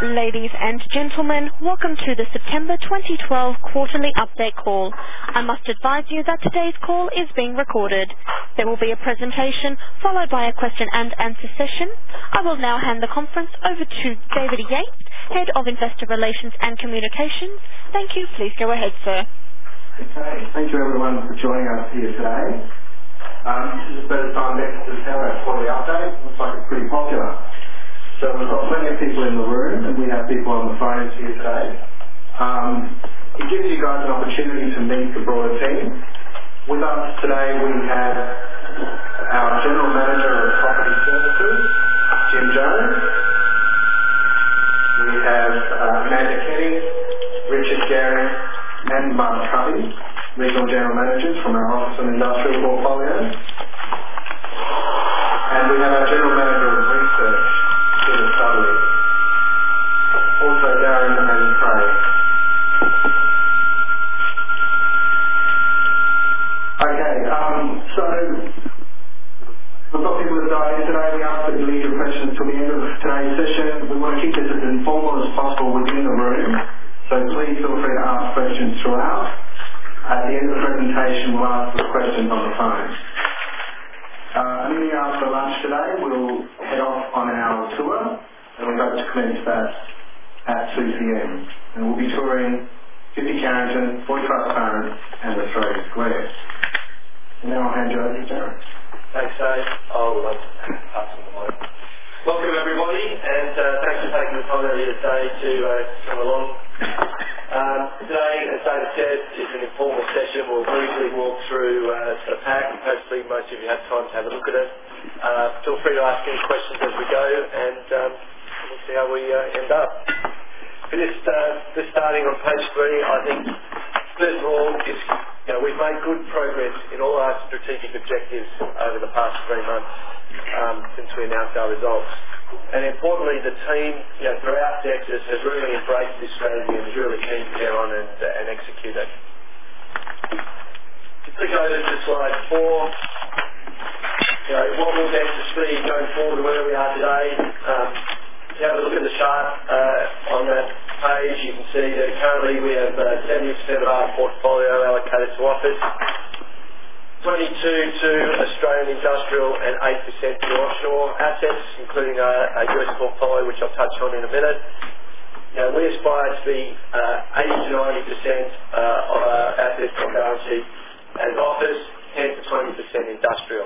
Ladies and gentlemen, welcome to the September 2012 quarterly update call. I must advise you that today's call is being recorded. There will be a presentation followed by a question and answer session. I will now hand the conference over to David Yates, Head of Investor Relations and Communications. Thank you. Please go ahead, sir. Okay. Thank you everyone for joining us here today. This is the first time next to have our quarterly update. Looks like it's pretty popular. So we've got plenty of people in the room and we have people on the phones here today. It gives you guys an opportunity to meet the broader team. With us today we have our General Manager of Property Services, Jim Jones. We have Amanda Kenny, Richard Gary and Mark Covey, Regional General Managers from our office and industrial portfolios. And we have our General Manager of Research, Peter Sutherland. Also Darren and Craig. Okay, so we've got people that dialed in today. We ask that you leave your questions till the end of today's session. We want to keep this as informal as possible within the room, so please feel free to ask questions throughout. At the end of the presentation we'll ask the questions on the phone. Immediately after lunch today we'll head off on our tour and we hope to commence that at 2 p.m. And we'll be touring 50 Carrington, 45 Current and the Australia Square. And now I'll hand you over to Darren. Thanks, Dave. I'll pass on the mic. Welcome everybody and thanks for taking the time out of your day to come along. Today, as David said, is an informal session. We'll briefly walk through the pack. Hopefully most of you have time to have a look at it. Feel free to ask any questions as we go and we'll see how we end up. For this starting on page 3, I think first of all, we've made good progress in all our strategic objectives over the past 3 months since we announced our results. And importantly, the team throughout Dexus has really embraced this strategy and is really keen to get on and execute it. To click over to slide 4, what will Dexus be going forward to where we are today? If you have a look at the chart on that page, you can see that currently we have 70% of our portfolio allocated to office, 22 to Australian industrial and 8% to offshore assets, including a US portfolio which I'll touch on in a minute. We aspire to be 80 to 90% of our assets on balance sheet as office, 10 to 20% industrial.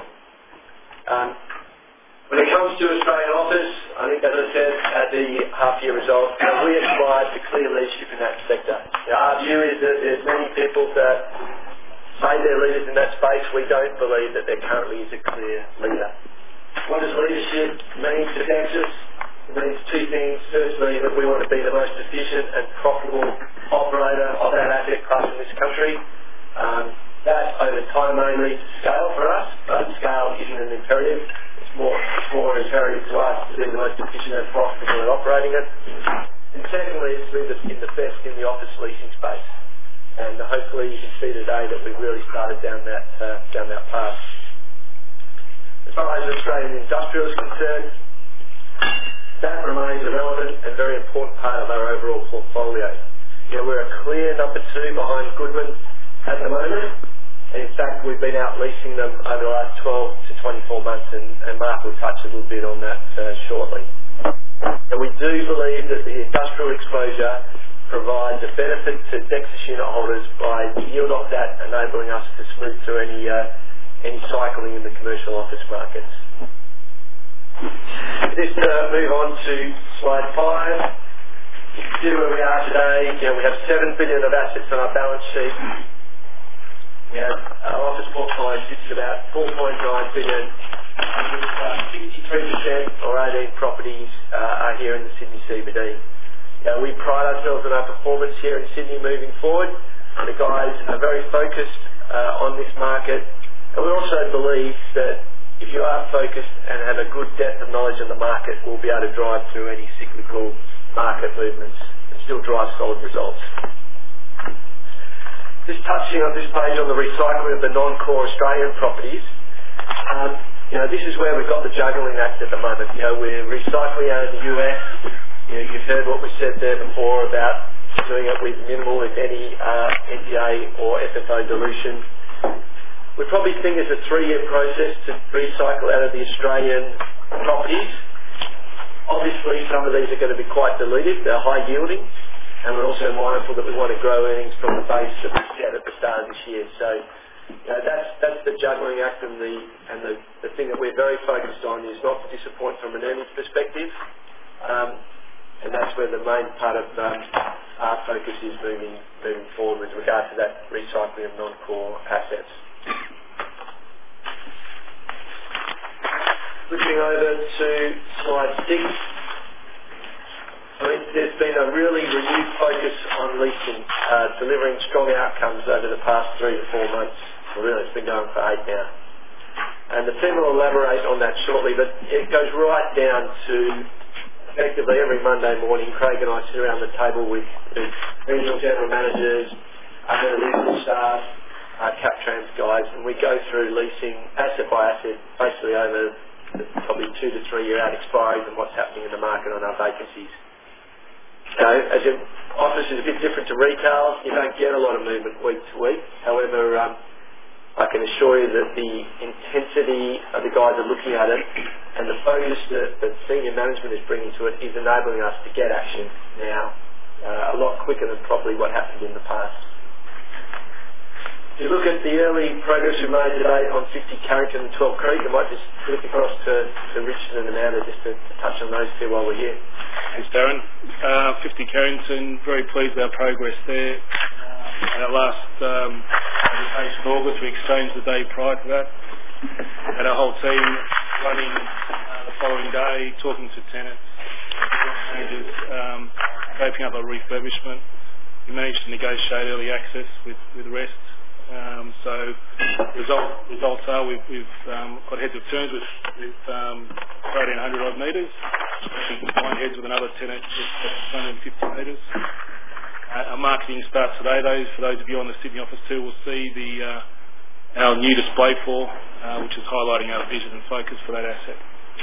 When it comes to Australian office, I think as I said at the half year results, we aspire to clear leadership in that sector. Our view is that there's many people that say they're leaders in that space. We don't believe that there currently is a clear leader. What does leadership mean to Dexus? It means 2 things. Firstly, that we want to be the most efficient and profitable operator of that asset class in this country. That over time may lead to scale for us, but scale isn't an imperative. It's more imperative to us to be the most efficient and profitable at operating it. And secondly, it's to be the best in the office leasing space. And hopefully you can see today that we've really started down that path. As far as Australian industrial is concerned, that remains a relevant and very important part of our overall portfolio. We're a clear number 2 behind Goodman at the moment. And in fact, we've been out leasing them over the last 12 to 24 months and Mark will touch a little bit on that shortly. And we do believe that the industrial exposure provides a benefit to Dexus unit holders by the yield off that, enabling us to smooth through any cycling in the commercial office markets. Let's move on to slide 5. You can see where we are today. We have $7 billion of assets on our balance sheet. Our office portfolio sits at about $4.9 billion. 63% or 18 properties are here in the Sydney CBD. We pride ourselves on our performance here in Sydney moving forward. The guys are very focused on this market. And we also believe that if you are focused and have a good depth of knowledge of the market, we'll be able to drive through any cyclical market movements and still drive solid results. Just touching on this page on the recycling of the non-core Australian properties. This is where we've got the juggling act at the moment. We're recycling out of the US. You've heard what we said there before about doing it with minimal, if any, NTA or FFO dilution. We probably think it's a 3-year process to recycle out of the Australian properties. Obviously, some of these are going to be quite diluted. They're high yielding, and we're also mindful that we want to grow earnings from the base that we set at the start of this year. So, that's the juggling act, and the thing that we're very focused on is not to disappoint from an earnings perspective, and that's where the main part of our focus is moving forward with regard to that recycling of non-core assets. Looking over to slide 6, there's been a really renewed focus on leasing, delivering strong outcomes over the past 3 to 4 months. Well, really, it's been going for 8 now. And the team will elaborate on that shortly, but it goes right down to effectively every Monday morning, Craig and I sit around the table with regional general managers, analytical staff, CapTrans guys, and we go through leasing asset by asset, basically over probably 2 to 3 year out expiries and what's happening in the market on our vacancies. As your office is a bit different to retail, you don't get a lot of movement week to week. However, I can assure you that the intensity of the guys are looking at it and the focus that senior management is bringing to it is enabling us to get action now a lot quicker than probably what happened in the past. If you look at the early progress we made today on 50 Carrington and 12 Creek, I might just flick across to Richard and Amanda just to touch on those two while we're here. Thanks, Darren. 50 Carrington, very pleased with our progress there. At our last presentation in August, we exchanged the day prior to that. Had our whole team running the following day, talking to tenants, managers, scoping up a refurbishment. We managed to negotiate early access with the rest. So results are we've got heads of terms with 1,300 odd metres. We combined heads with another tenant at 250 metres. Our marketing starts today. For those of you on the Sydney office too, will see our new display floor, which is highlighting our vision and focus for that asset.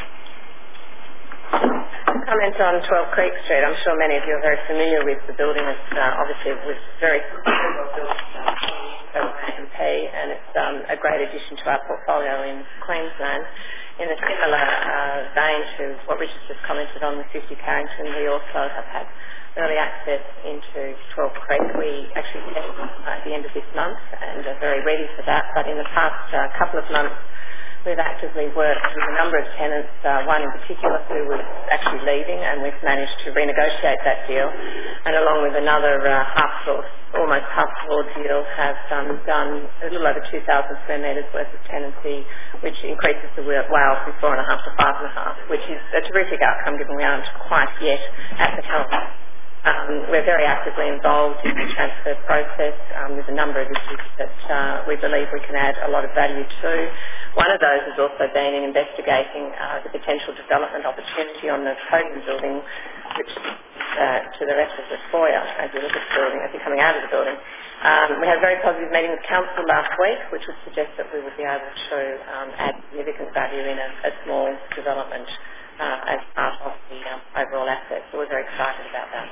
Comment on 12 Creek Street. I'm sure many of you are very familiar with the building. It's obviously was very well built MP, and it's a great addition to our portfolio in Queensland. In a similar vein to what Richard just commented on with 50 Carrington, we also have had early access into 12 Creek. We actually tested at the end of this month and are very ready for that. But in the past couple of months, we've actively worked with a number of tenants, one in particular who was actually leaving, and we've managed to renegotiate that deal. And along with another almost half-floor deal, have done a little over 2,000 square metres worth of tenancy, which increases the WALE from 4.5 to 5.5, which is a terrific outcome given we aren't quite yet at the help. We're very actively involved in the transfer process. There's a number of issues that we believe we can add a lot of value to. One of those has also been in investigating the potential development opportunity on the podium building, which to the rest of the foyer as you look at the building, as you're coming out of the building. We had a very positive meeting with Council last week, which would suggest that we would be able to add significant value in a small development as part of the overall asset. So we're very excited about that.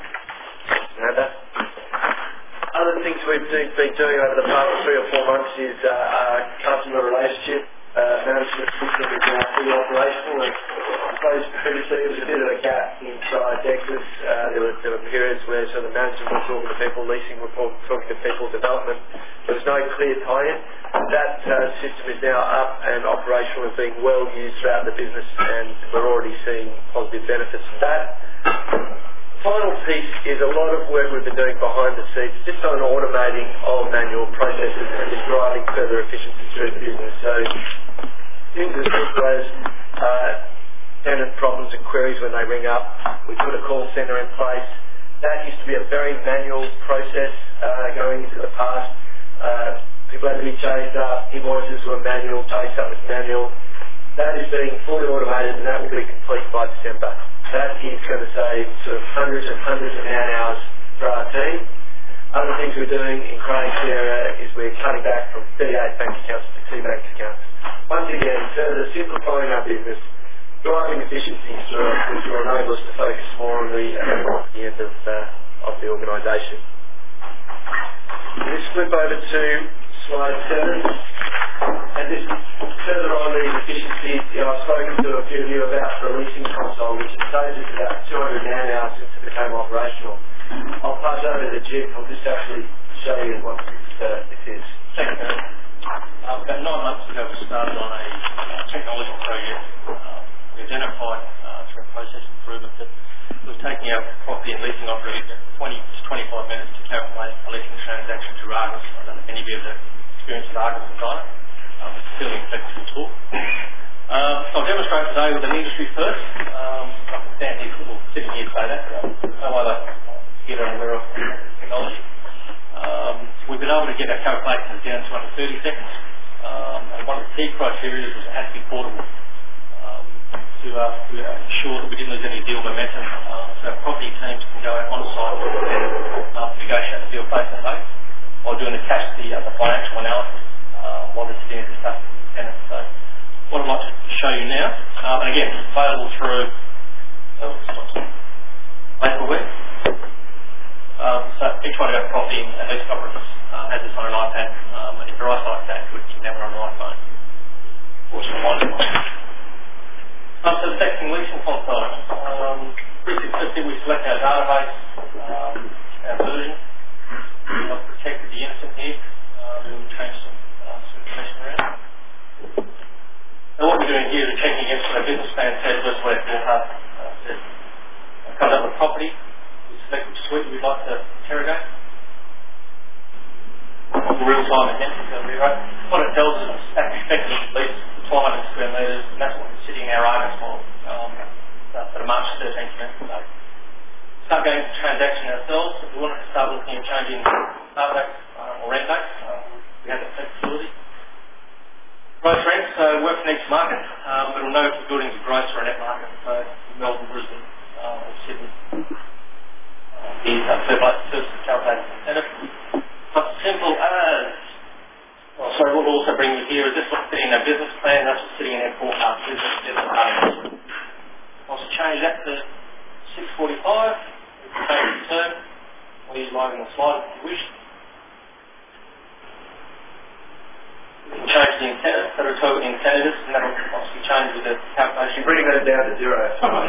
Other things we've been doing over the past 3 or 4 months is our customer relationship management system is now fully operational. And I suppose previously there was a bit of a gap inside Dexus. There were periods where the management was talking to people, leasing was talking to people, development. There was no clear tie-in. That system is now up and operational and being well used throughout the business, and we're already seeing positive benefits of that. Final piece is a lot of work we've been doing behind the scenes, just on automating old manual processes and just driving further efficiency through the business. So things as simple as tenant problems and queries when they ring up. We put a call centre in place. That used to be a very manual process going into the past. People had to be chased up, invoices were manual, chased up was manual. That is being fully automated, and that will be complete by December. That is going to save hundreds and hundreds of man-hours for our team. Other things we're doing in Craig's area is we're cutting back from 38 bank accounts to 2 bank accounts. Once again, further simplifying our business, driving efficiencies which will enable us to focus more on the end of the organisation. Let's flip over to slide 7. And this further on these efficiencies, I've spoken to a few of you about the leasing console, which has saved us about 200 man-hours since it became operational. I'll pass over to Jim. I'll just actually show you what this is. Thank you. About 9 months ago, we started on a technology project. We identified through a process improvement that we were taking our property and leasing operating 20 to 25 minutes to calculate a leasing transaction to Argus. I don't know if any of you have experienced with Argus design. It's a fairly flexible tool. I'll demonstrate today with an industry first. I can stand here, sitting here say that, but no other get aware of technology. We've been able to get our calculations down to under 30 seconds. And one of the key criteria was it had to be portable to ensure that we didn't lose any deal momentum. So our property teams can go on site and negotiate the deal face to face while doing the financial analysis while they're sitting at the tenant. So what I'd like to show you now, and again, it's available through Mapleware. So each one of our property and leasing operators has this on an iPad, and if your eyesight's that good, you can have it on an iPhone. Or some so the texting leasing console, pretty simplistic. We select our database, our version. I've protected the innocent here. We'll change some information around. Now what we're doing here is checking against what our business plan says versus what our forecast says. It comes up with property. We select which suite we'd like to interrogate. Real time again, what it tells us is expected at least 1,200 square metres, and that's what we're sitting in our Argus model for the March 13th commencement date. Start going to transaction ourselves. If we wanted to start looking at changing start dates or end dates, we have that flexibility. Gross rent, so works in each market, but we'll know if the building's a gross or a net market, so Melbourne, Brisbane, or Sydney. These are services calculated incentive. But simple as, so what we'll also bring you here is this what's sitting in our business plan, that's what's sitting in our forecast business plan. I'll change that to 645, we can change the term, we'll use live in the slide if you wish. We can change the incentive, so we'll tell what the incentive is, and that'll obviously change with the calculation. Bring that down to 0.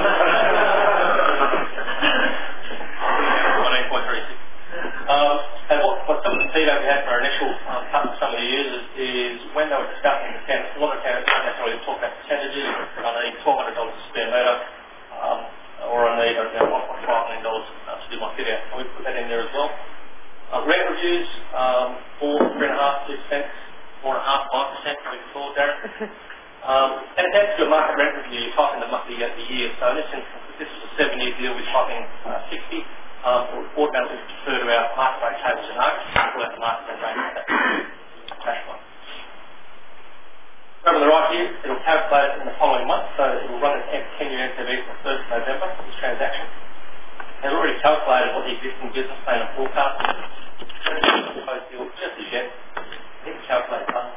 19.36. And what some of the feedback we had for our initial cut with some of the users is when they were discussing the tenants, a lot of tenants don't necessarily talk about percentages. I need $1,200 a square metre, or I need $1.5 million to do my fit out. So we put that in there as well. Rent reviews, 4, 3.5%, 4.5%, 5%, we thought, Darren. And it adds to a market rent review. You type in the year. So in this instance, if this was a 7-year deal, we type in 60. We'll automatically refer to our market rate tables in Argus and pull out the market rate of that cash flow. Over on the right here, it'll calculate it in the following month, so it will run its 10-year NPV from the 1st of November, this transaction. It's already calculated what the existing business plan and forecast is. Just as yet, hit the calculate button.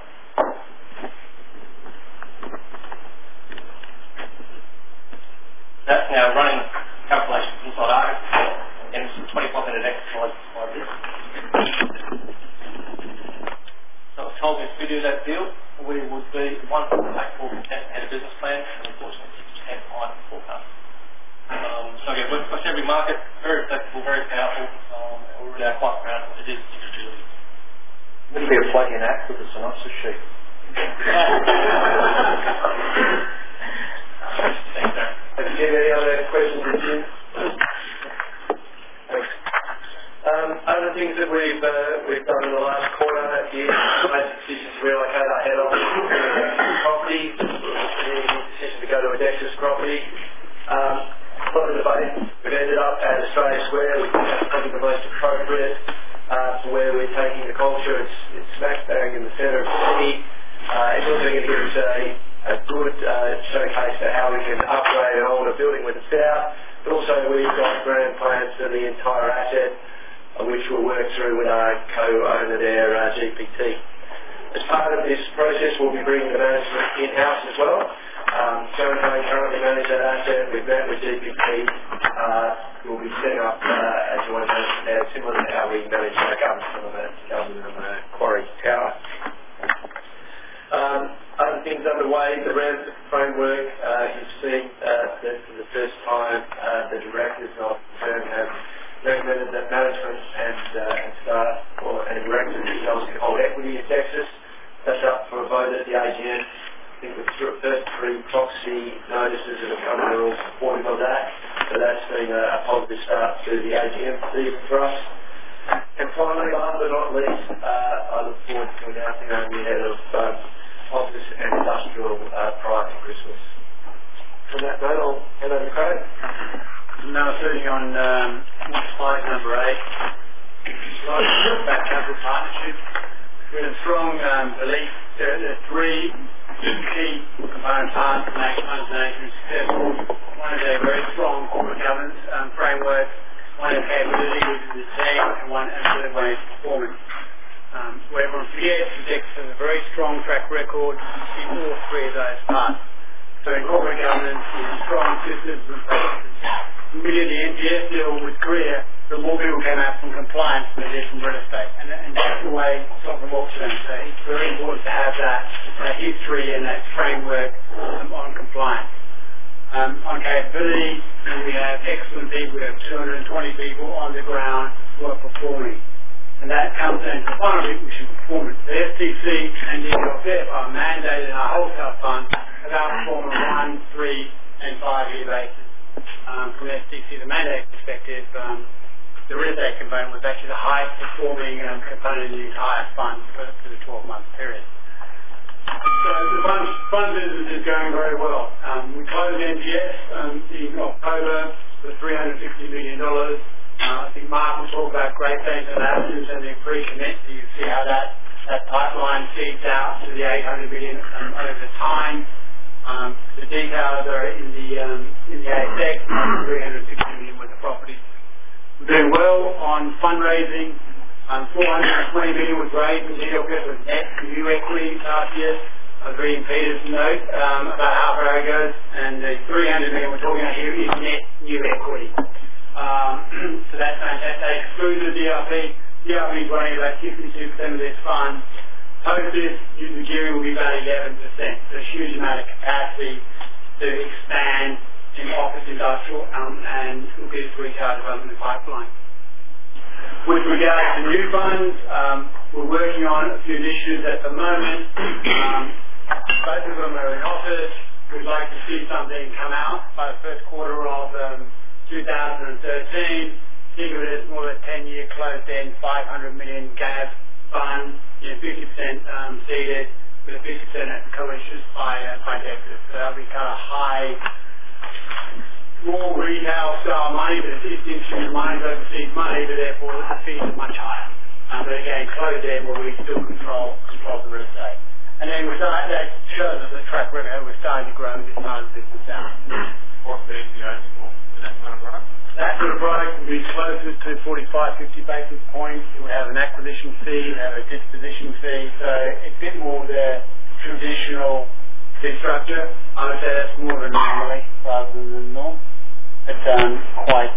That's now running calculations inside Argus. And some 25-minute exercise like this. So it told me if we do that deal, we would be 1.84% ahead of business plan, and unfortunately 6% behind the forecast. So again, we've got every market, very flexible, very powerful, and we're really quite proud of it. It is industry leading. This will be a plug-in act with a synopsis sheet. Thanks, Darren. Have you had any other questions, Jim? Thanks. Other things that we've done in the last quarter is made decisions to relocate our head office to property, the decision to go to a Dexter's property. A lot of debate. We've ended up at Australia Square, which is probably the most appropriate for where we're taking the culture. It's smack bang in the centre of the city. It's also going to give us a good showcase for how we can upgrade an older building with a fit out. But also we've got grand plans for the entire asset, which we'll work through with our co-owner there, GPT. As part of this process, we'll be bringing the management in-house as well. Joe and I currently manage that asset. We've met with DPP. We'll be setting up a joint management there, similar to how we manage our government on the Quarry Tower. Other things underway, the REM framework. You've seen that for the first time the directors of the firm have recommended that management and staff and directors themselves can hold equity in Texas. That's up for a vote at the AGM. I think the first 3 proxy notices that have come in are all supportive of that. So that's been a positive start to the AGM season for us. And finally, last but not least, I look forward to announcing our new head of office and industrial prior to Christmas. On that note, I'll hand over to Craig. Now sitting on slide number 8, about capital partnership. We have a strong belief that there are 3 key component parts to make Funds successful. One is a very strong corporate governance framework, one is capability within the team, and the way it's performance. Where everyone forgets, Texas has a very strong track record in all 3 of those parts. So in corporate governance, with strong systems and processes. When we did the NPS deal with Korea, the more people came out from compliance than they did from real estate. And that's the way sovereign wealth turns. So it's very important to have that history and that framework on compliance. On capability, we have excellent people. We have 220 people on the ground who are performing. And that comes down to the final bit, which is performance. The STC and the DLF are mandated in our wholesale fund about perform on 1, 3 and 5 year basis. From the STC, the mandate perspective, the real estate component was actually the highest performing component in the entire fund for the 12-month period. So the fund business is going very well. We closed NPS in October for $350 million. I think Mark will talk about Great Plains Analysis and the pre-commit, so you see how that pipeline feeds out to the $800 million over time. The details are in the ASX, $360 million worth of properties. We're doing well on fundraising. $420 million was raised in DLF with net new equity last year. I was reading Peter's note about how far it goes, and the $300 million we're talking about here is net new equity. So that's fantastic. They excluded the DRP. DRP is running about 62% of this fund. Post this, the gearing will be about 11%. So a huge amount of capacity to expand in office industrial and look at retail development pipeline. With regard to new funds, we're working on a few initiatives at the moment. Both of them are in office. We'd like to see something come out by the first quarter of 2013. Think of it as more of a 10-year closed-end, $500 million GAV fund, 50% seeded, with a 50% co-issued by Dexter. So that'll be kind of high, more retail style money, but it's institutional money, overseas money, but therefore the fees are much higher. But again, closed-end where we still control the real estate. And then that shows us the track record how we're starting to grow this part of the business out. What fees do you own for that kind of product? That sort of product will be closer to 45, 50 basis points. It would have an acquisition fee, it would have a disposition fee, so it's a bit more the traditional fee structure. I would say that's more of an anomaly rather than the norm. It's quite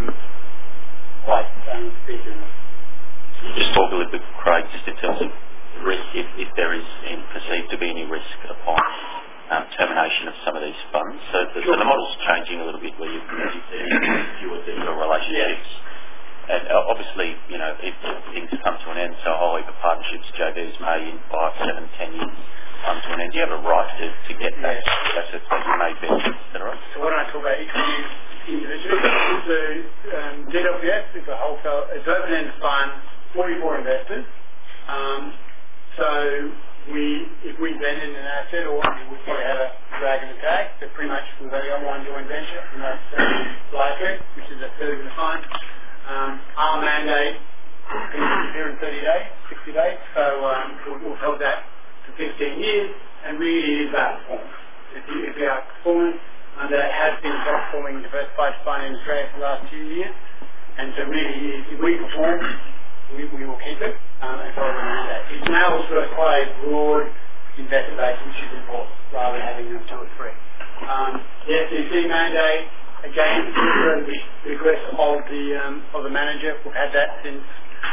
feasible. Just talk a little bit, Craig, just in terms of risk, if there is perceived to be any risk upon termination of some of these funds. So the model's changing a little bit where you've fewer digital relationships. Yeah. And obviously, if things come to an end, so a whole heap of partnerships, JVs may in 5, 7, 10 years come to an end. Do you have a right to get that assets that you may be, etc.? So why don't I talk about each of these individually? So DWS is a wholesale, it's open-ended fund, 44 investors. So if we blend in an asset, or we probably have a drag and a tag, so pretty much we've only got one joint venture, and that's Lightred, which is a third of the fund. Our mandate can disappear in 30 days, 60 days, so we've held that for 15 years, and really it is about performance. If we are performance, that has been the top performing diversified fund in Australia for the last 2 years, and so really if we perform, we will keep it and follow the mandate. It's now also got quite a broad investor base, which is important, rather than having them 2 or 3. The SEC mandate, again, is the request of the manager. We've had that since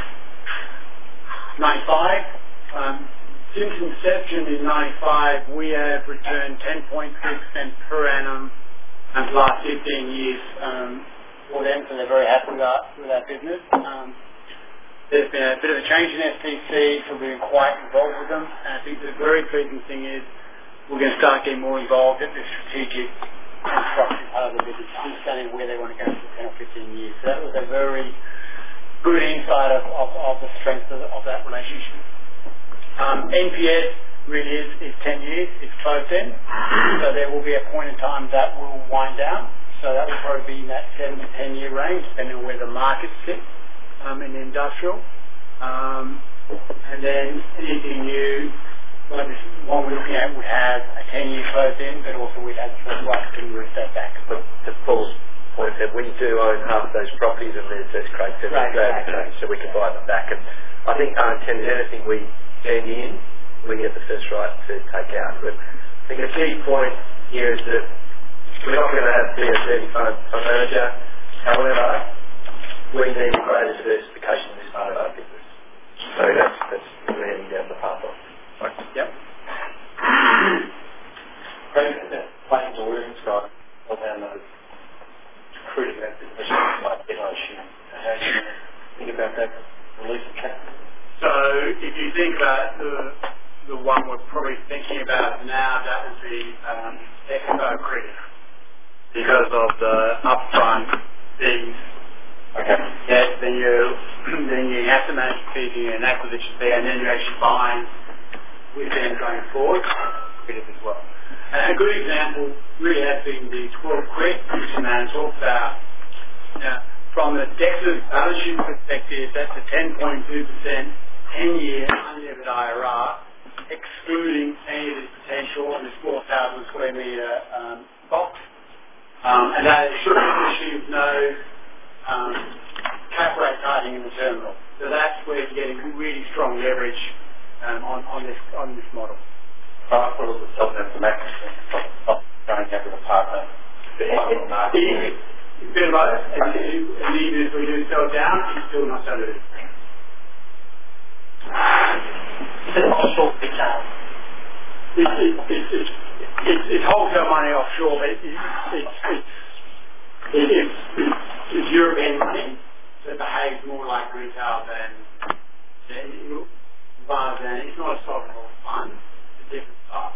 95. Since inception in 95, we have returned 10.3% per annum for the last 15 years for them, so they're very happy with our business. There's been a bit of a change in STC, so we've been quite involved with them. And I think the very pleasing thing is we're going to start getting more involved at the strategic and structural part of the business, understanding where they want to go for 10 or 15 years. So that was a very good insight of the strength of that relationship. NPS really is 10 years. It's closed in. So there will be a point in time that will wind down. So that will probably be in that 7 to 10 year range, depending on where the market sits in the industrial. And then anything new, like this one we're looking at, would have a 10 year closed in, but also we'd have the first right to move that back. But to Paul's point, that we do own half of those properties, and as Craig said, so we can buy them back. And I think unintended anything we send in, we get the first right to take out. But I think a key point here is that we're not going to have BS30 fund manager. However, we need greater diversification in this part of our business. So that's we're heading down the path of. Right. Yep. Craig, that planes or earnings guide, well down those recruiting that business like NIC. How do you think about that release of capital? So if you think about the one we're probably thinking about now, that would be Expo Credit, because of the upfront fees. Okay. Yes, then you have to manage the fees in an acquisition fee, and then you're actually buying with them going forward credit as well. And a good example really has been the 12 Creek, which the man talked about. From the Dexter's balance sheet perspective, that's a 10.2% 10-year unlevered IRR, excluding any of the potential on this 4,000 square metre box. And that assumes no cap rate tightening in the terminal. So that's where you're getting really strong leverage on this model. I thought it was selling them to Mac, not going out with a partner. It's been both, and even if we do sell down, it's still not diluted. Is it offshore retail? It's wholesale money offshore, but it's European money that behaves more like retail rather than it's not a sovereign fund, it's a different type.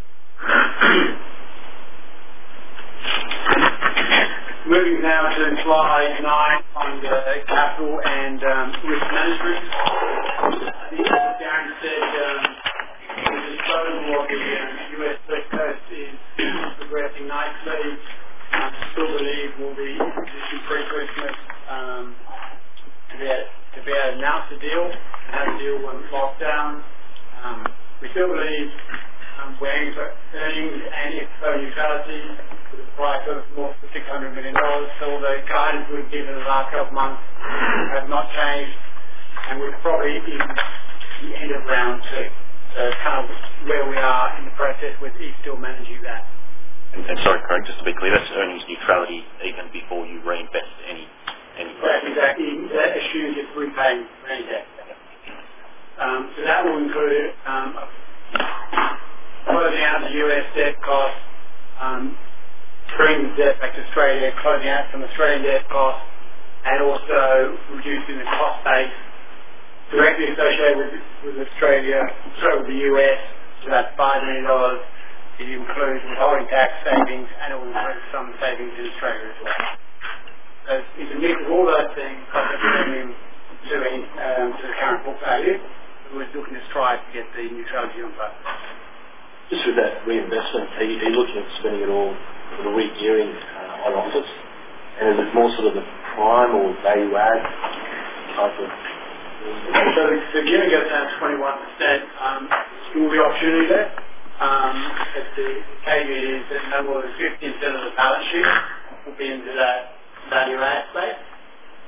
Moving now to slide 9 on the capital and risk management. I think as Darren said, the disposal of the US West Coast is progressing nicely. Still believe we'll be in position pre-Christmas to be able to announce the deal and have the deal when locked down. We still believe we're aiming for earnings and FFO neutrality with a price of more than $600 million. So the guidance we've given the last couple of months has not changed, and we're probably in the end of round 2. So it's kind of where we are in the process with still managing that. And sorry, Craig, just to be clear, that's earnings neutrality even before you reinvest any Exactly. That assumes it's repaying any debt. So that will include closing out the US debt costs, bringing the debt back to Australia, closing out some Australian debt costs, and also reducing the cost base directly associated with Australia, with the US, so that's $5 million. It includes withholding tax savings, and it will include some savings in Australia as well. So it's a mix of all those things, subject to the current book value. We're looking to strive to get the neutrality on both. Just with that reinvestment, are you looking at spending it all sort of re-gearing on office? And is it more sort of the prime or value add type of... So the gearing goes down to 21%. There will be opportunity there. But the caveat is that no more than 50% of the balance sheet will be into that value add space.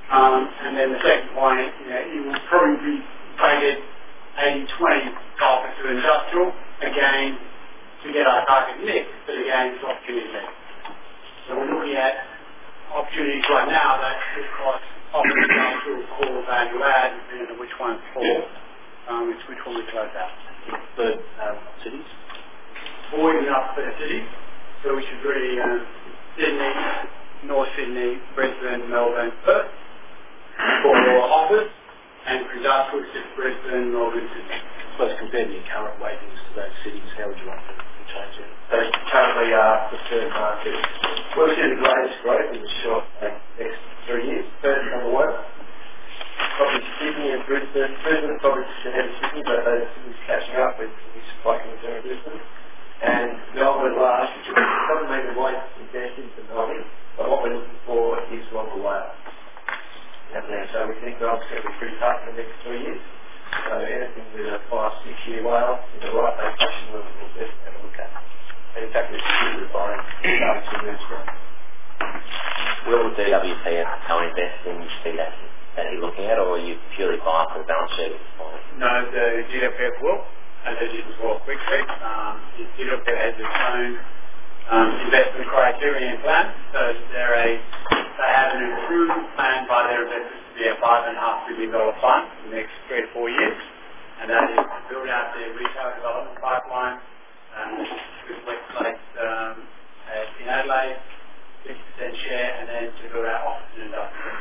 And then the second point, it will probably be weighted 80-20 office to industrial, again, to get our target mix, but again, it's opportunity mix. So we're looking at opportunities right now that could cost office industrial core value add, depending on which one falls, which one we close out. Third cities? Or even up for the cities. So we should really Sydney, North Sydney, Brisbane, Melbourne, Perth for office, and for industrial, it's just Brisbane, Melbourne, Sydney. So as compared to your current weightings to those cities, how would you like to change it? They currently are the third market. We'll see the greatest growth in the short next 3 years. First, number one, probably Sydney and Brisbane. Brisbane probably just ahead of Sydney, but Sydney's catching up with new supply coming through in Brisbane. And Melbourne last, which doesn't mean we won't invest into Melbourne, but what we're looking for is longer WALE. So we think Melbourne's going to be pretty tough in the next 3 years. So anything with a 5-6 year WALE in the right location, we'll definitely have a look at. And in fact, we're still buying starting to move from. Will DWP co-invest in speed assets that you're looking at, or are you purely buying for the balance sheet at this point? No, the DWP will, as they did before quickly. The DWP has its own investment criteria in plan, so they have an improved plan by their investors to be a $5.5 billion fund in the next 3 to 4 years, and that is to build out their retail development pipeline with Westlake in Adelaide, 50% share, and then to build out office and industrial.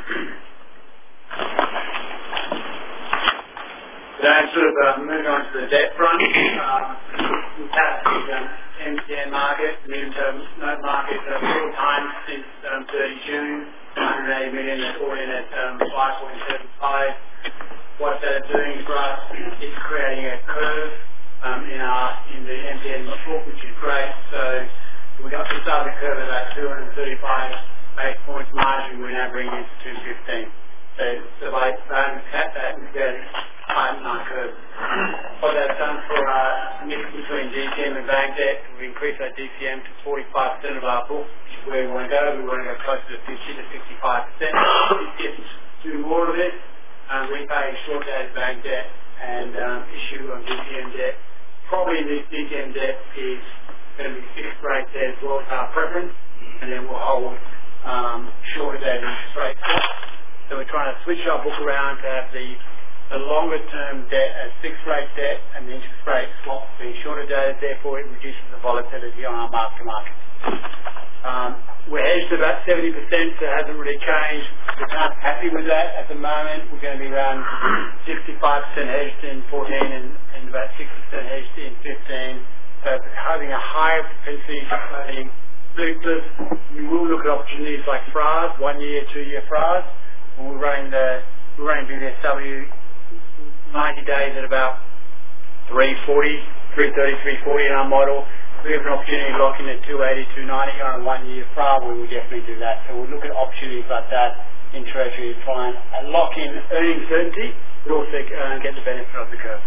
Then sort of moving on to the debt front, we've had the MTN market, medium-term note market, 4 times since 30 June, 180 million, that's all in at 5.75. What that's doing for us is creating a curve in the MTN book, which is great. So we got to start the curve at about 235 basis points margin, we're now bringing it to 215. So by cap that, we get heighten our curve. What that's done for our mix between DCM and bank debt, we increased our DCM to 45% of our book, which is where we want to go. We want to go closer to 50 to 65%. DCM do more of it, repay short-dated bank debt and issue on DCM debt. Probably this DCM debt is going to be fixed rate debt as well as our preference, and then we'll hold shorter-dated interest rate swaps. So we're trying to switch our book around to have the longer term debt as fixed rate debt and the interest rate swap being shorter dated, therefore it reduces the volatility on our mark to market. We're hedged about 70%, so it hasn't really changed. We're kind of happy with that at the moment. We're going to be around 65% hedged in 14 and about 60% hedged in 15. So having a higher propensity to trading futures, we will look at opportunities like FRAs, 1 year, 2 year FRAs. We're running BBSW 90 days at about 330, 340 in our model. We have an opportunity to lock in at 280, 290 on a 1 year FRA, we will definitely do that. So we'll look at opportunities like that in Treasury to try and lock in earning certainty, but also get the benefit of the curve.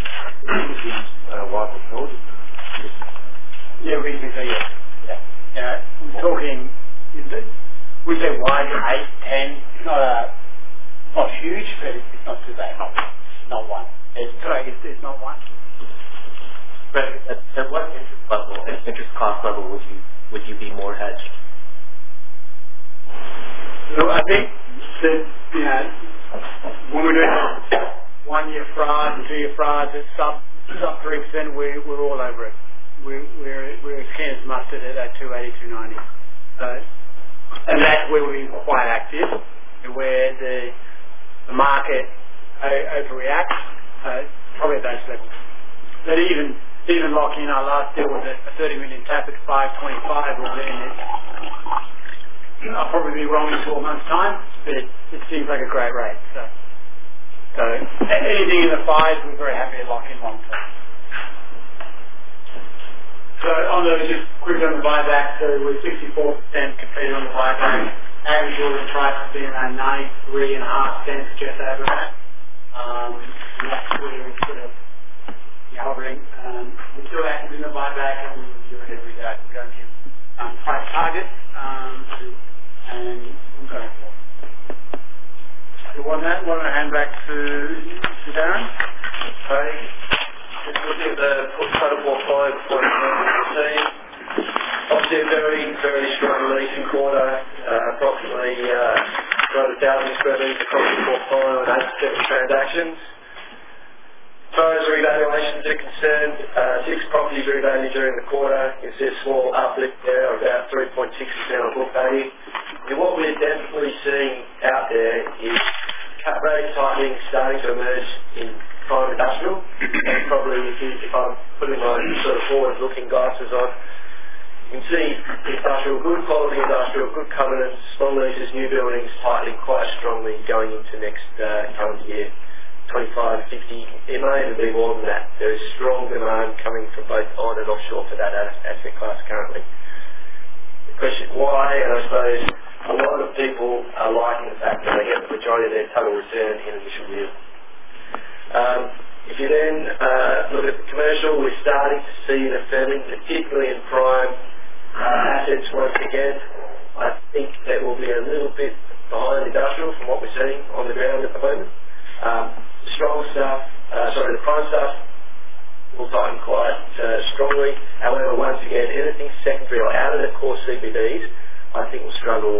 Yeah, reasonably so, yes. Yeah. We're talking, we say wide 8, 10. It's not huge, but it's not too bad. Not one. It's not one. But at what interest cost level would you be more hedged? So I think that when we're doing 1 year FRAs and 2 year FRAs, it's sub 3%. We're all over it. We're as keen as mustard at that 280, 290. And that's where we've been quite active, where the market overreacts, probably at those levels. But even locking in our last deal was a 30 million tap at 525, or then I'll probably be wrong in 4 months' time, but it seems like a great rate. So anything in the 5s, we're very happy to lock in long term. So just quickly on the buyback, so we're 64% completed on the buyback. Average order price has been around 93.5 cents, just over that. And that's where we're sort of hovering. We're still active in the buyback, and we review it every day. We don't give price targets, and we'll go for it. on that. Why don't I hand back to Darren? Okay. Just looking at the total portfolio before I see. Obviously a very, very strong leasing quarter. Approximately 200,000 square metres across the portfolio and 87 transactions. As far as revaluations are concerned, 6 properties revalued during the quarter. You can see a small uplift there of about 3.6% on book value. And what we're definitely seeing out there is cap rate tightening starting to emerge in prime industrial. And probably if I'm putting my sort of forward-looking glasses on, you can see industrial, good quality industrial, good covenants, small leases, new buildings tightening quite strongly going into next calendar year. 25, 50, it may even be more than that. There is strong demand coming from both on and offshore for that asset class currently. The question why, and I suppose a lot of people are liking the fact that they get the majority of their total return in initial yield. If you then look at the commercial, we're starting to see the firming, particularly in prime assets once again. I think that will be a little bit behind industrial from what we're seeing on the ground at the moment. Strong stuff, the prime stuff will tighten quite strongly. However, once again, anything secondary or out of the core CBDs, I think will struggle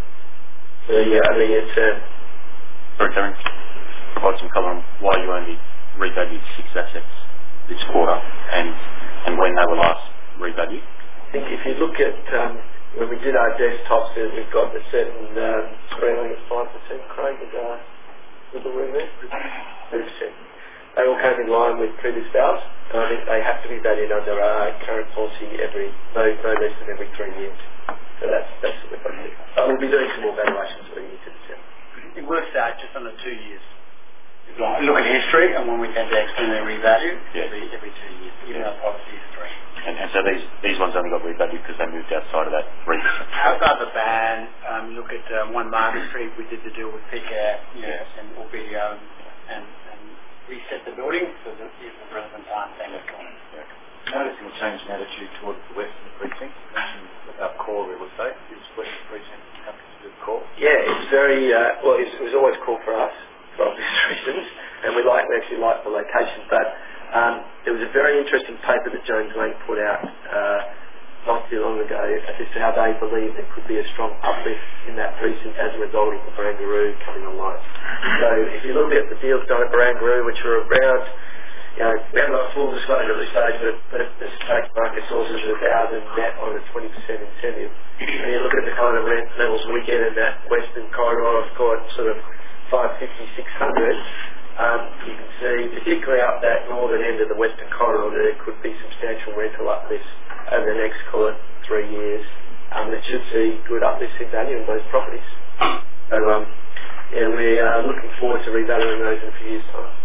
for the immediate term. Sorry, Darren, provide some colour on why you only revalued 6 assets this quarter and when they were last revalued. I think if you look at when we did our desktops, we've got a certain screen, I think it's 5%, Craig, with the room there? 30%. They all came in line with previous values, and I think they have to be valued under our current policy no less than every 3 years. So that's what we've got to do. We'll be doing some more valuations for you to December. It works out just under 2 years. Look at history, and when we tend to externally revalue, every 2 years, even our policy is 3. And so these ones only got revalued because they moved outside of that 3%. Outside the ban, look at 1 Market Street, we did the deal with PICA and Video and reset the building so that the residents aren't saying it's gone. Noticing a change in attitude towards the Western Precinct, about core real estate. Is Western Precinct something to do with core? Yeah, it's very, it was always core for us for obvious reasons, and we actually like the location, but there was a very interesting paper that Jones Lang put out not too long ago as to how they believe there could be a strong uplift in that precinct as a result of the Barangaroo coming online. So if you look at the deals done at Barangaroo, which are around, we haven't got full disclosure at this stage, but the state market sources are 1,000 net on a 20% incentive. And you look at the kind of rent levels we get in that western corridor, I've got sort of 550, 600. You can see, particularly up that northern end of the western corridor, there could be substantial rental uplifts over the next, call it, 3 years. That should see good uplifts in value in those properties. So, we are looking forward to revaluing those in a few years' time.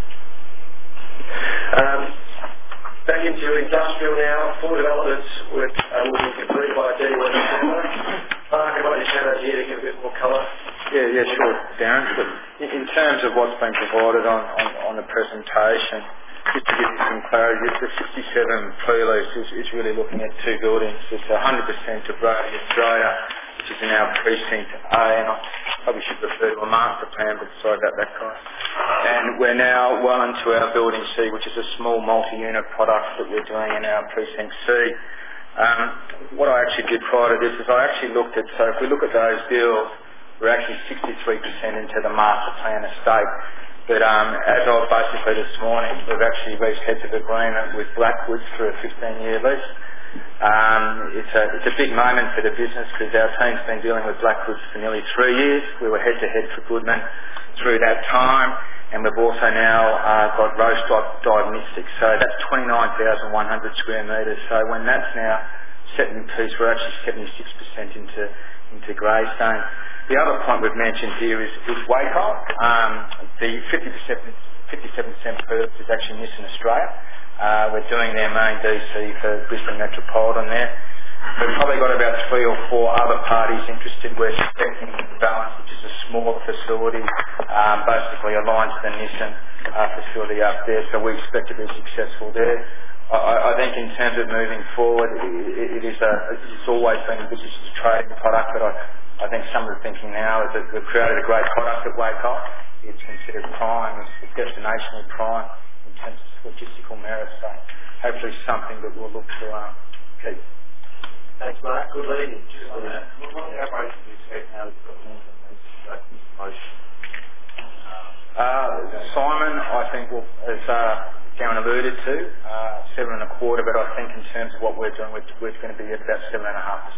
Back into industrial now. 4 developments will be completed by D1 December. Mark, I might just hand over here to give a bit more colour. Yeah, sure, Darren. In terms of what's been provided on the presentation, just to give you some clarity, the 67 pre-lease is really looking at 2 buildings. It's 100% of Brady Australia, which is in our precinct A, and I probably should refer to a master plan, but sorry about that, guys. And we're now well into our building C, which is a small multi-unit product that we're doing in our precinct C. What I actually did prior to this is I actually looked at, so if we look at those deals, we're actually 63% into the master plan estate. But as of basically this morning, we've actually reached heads of agreement with Blackwoods for a 15-year lease. It's a big moment for the business because our team's been dealing with Blackwoods for nearly 3 years. We were head-to-head for Goodman through that time, and we've also now got Rosestock Diagnostics. So that's 29,100 square metres. So when that's now set in piece, we're actually 76% into Greystone. The other point we've mentioned here is Wacol. The 57% purchase is actually Nissan Australia. We're doing their main DC for Brisbane Metropolitan there. We've probably got about 3 or 4 other parties interested. We're expecting Balance, which is a smaller facility, basically aligned to the Nissan facility up there. So we expect to be successful there. I think in terms of moving forward, it's always been a trading product, but I think some of the thinking now is that we've created a great product at Wacol, it's considered prime, it's destinational prime in terms of logistical merit. So hopefully something that we'll look to keep. Thanks, Mark. Good leading. Just on that, what cap rates do you expect now that you've got more than these motion? Simon, I think, as Darren alluded to, 7.25%, but I think in terms of what we're doing, we're going to be at about 7.5%.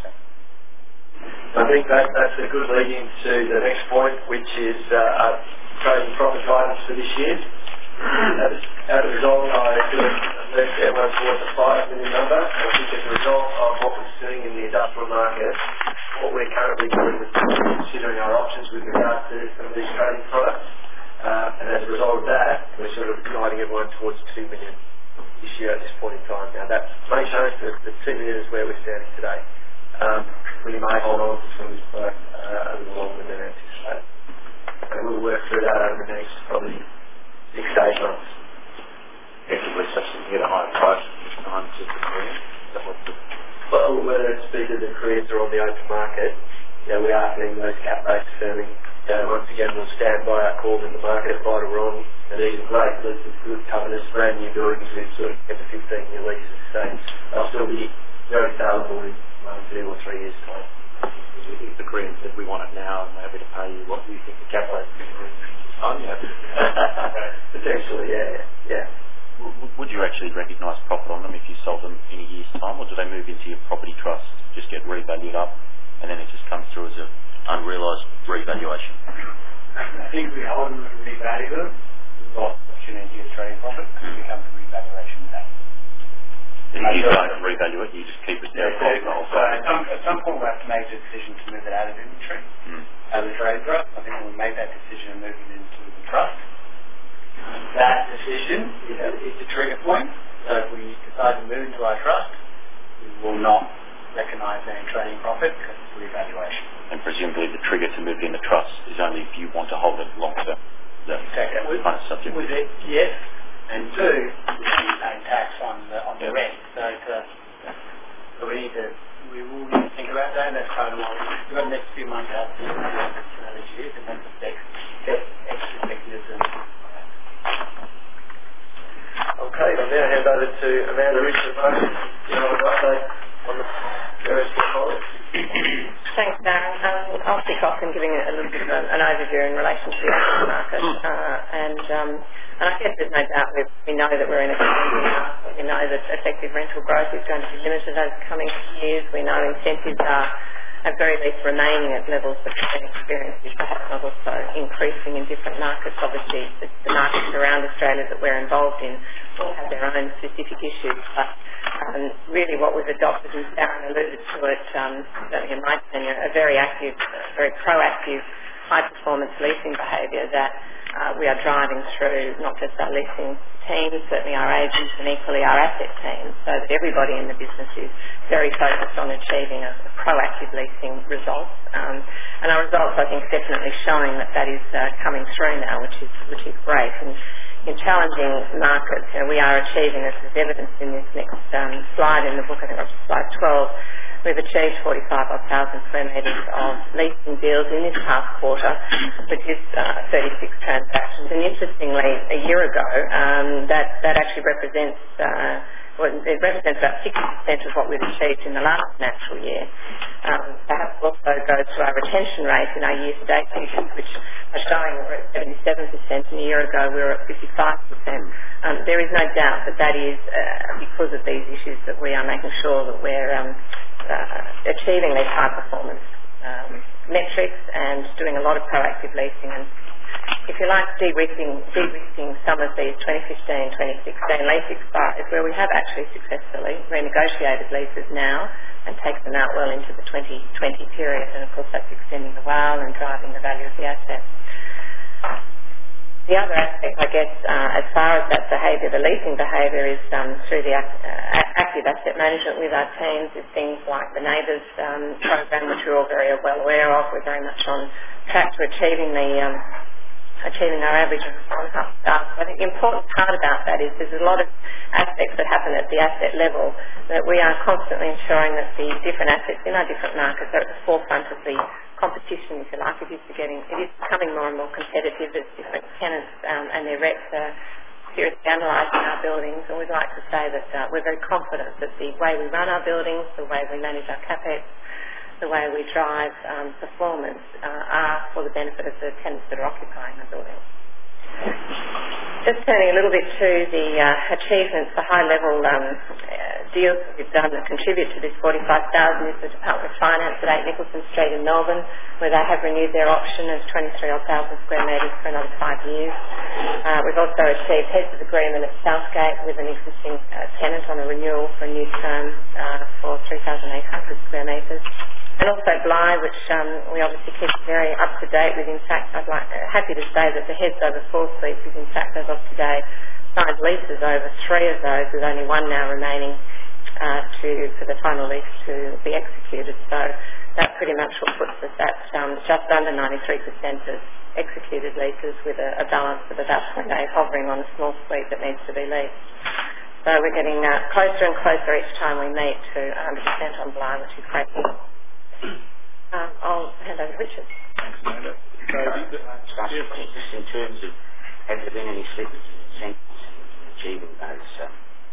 I think that's a good lead into the next point, which is trading profit guidance for this year. As a result, I left everyone towards a 5 million number. I think as a result of what we're seeing in the industrial market, what we're currently doing is considering our options with regard to some of these trading products. And as a result of that, we're sort of guiding everyone towards 2 million this year at this point in time. Now that may change, the 2 million is where we're standing today. We may hold on to some of this product a little longer than anticipated. And we'll work through that over the next probably 6 to 8 months. Effectively such that you get a higher price each time to the Korean? Well, whether it's either the Koreans or on the open market, we are seeing those cap rates firming. Once again, we'll stand by our calls in the market, right or wrong, and these are great leases, good covenants, brand new buildings with sort of 10 to 15 year leases. So they'll still be very saleable in 1, 2 or 3 years' time. If the Koreans said we want it now and they're happy to pay you, what do you think the cap rate is going to be? Potentially, yeah. Would you actually recognise profit on them if you sold them in a year's time, or do they move into your property trust, just get revalued up, and then it just comes through as an unrealised revaluation? I think we hold them and revalue them. We've got opportunity of trading profit and it becomes a revaluation back. You don't revalue it, you just keep it there. At some point we have to make the decision to move it out of inventory, out of the trade trust. I think when we make that decision and move it into the trust, that decision is the trigger point. So if we decide to move into our trust, we will not recognise any trading profit because it's revaluation. And presumably the trigger to move in the trust is only if you want to hold it long term. Exactly. Kind of subject. With it, yes. And 2, we're paying tax on the rent. So we will need to think about that. And that's kind of what we've got the next few months out to strategies and that's the extra mechanism. Okay, I'll now hand over to Amanda Richard update on the various portfolios. Thanks, Darren. I'll kick off in giving a little bit of an overview in relation to the asset market. And I guess there's no doubt we know that we're in a challenging market. We know that effective rental growth is going to be limited over the coming years. We know incentives are at very least remaining at levels that we've been experiencing, perhaps not also increasing in different markets. Obviously, the markets around Australia that we're involved in all have their own specific issues. But really what we've adopted, and Darren alluded to it, certainly in my tenure, a very active, very proactive, high-performance leasing behaviour that we are driving through not just our leasing teams, certainly our agents and equally our asset teams, so that everybody in the business is very focused on achieving a proactive leasing result. And our results, I think, definitely showing that is coming through now, which is great. And in challenging markets, we are achieving, as is evidenced in this next slide in the book, I think it's slide 12, we've achieved 45,000 square metres of leasing deals in this past quarter, which is 36 transactions. And interestingly, a year ago, that actually represents about 60% of what we've achieved in the last financial year. Perhaps also goes to our retention rate in our year-to-date figures, which are showing that we're at 77%, and a year ago we were at 55%. There is no doubt that is because of these issues that we are making sure that we're achieving these high-performance metrics and doing a lot of proactive leasing and, if you like, de-risking some of these 2015, 2016 lease expiries where we have actually successfully renegotiated leases now and taken them out well into the 2020 period, and of course that's extending the WALE and driving the value of the asset. The other aspect, I guess, as far as that behaviour, the leasing behaviour, is through the active asset management with our teams, is things like the NABERS program, which we're all very well aware of. We're very much on track to achieving our average on staff. I think the important part about that is there's a lot of aspects that happen at the asset level that we are constantly ensuring that the different assets in our different markets are at the forefront of the competition, if you like. It is becoming more and more competitive as different tenants and their reps are seriously analysing our buildings, and we'd like to say that we're very confident that the way we run our buildings, the way we manage our CapEx, the way we drive performance are for the benefit of the tenants that are occupying the buildings. Just turning a little bit to the achievements, the high-level deals that we've done that contribute to this 45,000 is the Department of Finance at 8 Nicholson Street in Melbourne, where they have renewed their option of 23,000 square metres for another 5 years. We've also achieved heads of agreement at Southgate with an existing tenant on a renewal for a new term for 3,800 square metres. And also Bligh, which we obviously keep very up to date with. In fact, happy to say that the heads over 4 suites is in fact, as of today, signed leases over 3 of those, with only 1 now remaining for the final lease to be executed. So that pretty much will put us at just under 93% of executed leases, with a balance of about 0.8 hovering on a small suite that needs to be leased. So we're getting closer and closer each time we meet to 100% on Bligh, which is great. I'll hand over to Richard. Thanks, Amanda. Just in terms of, have there been any slippage in incentives in achieving those leases?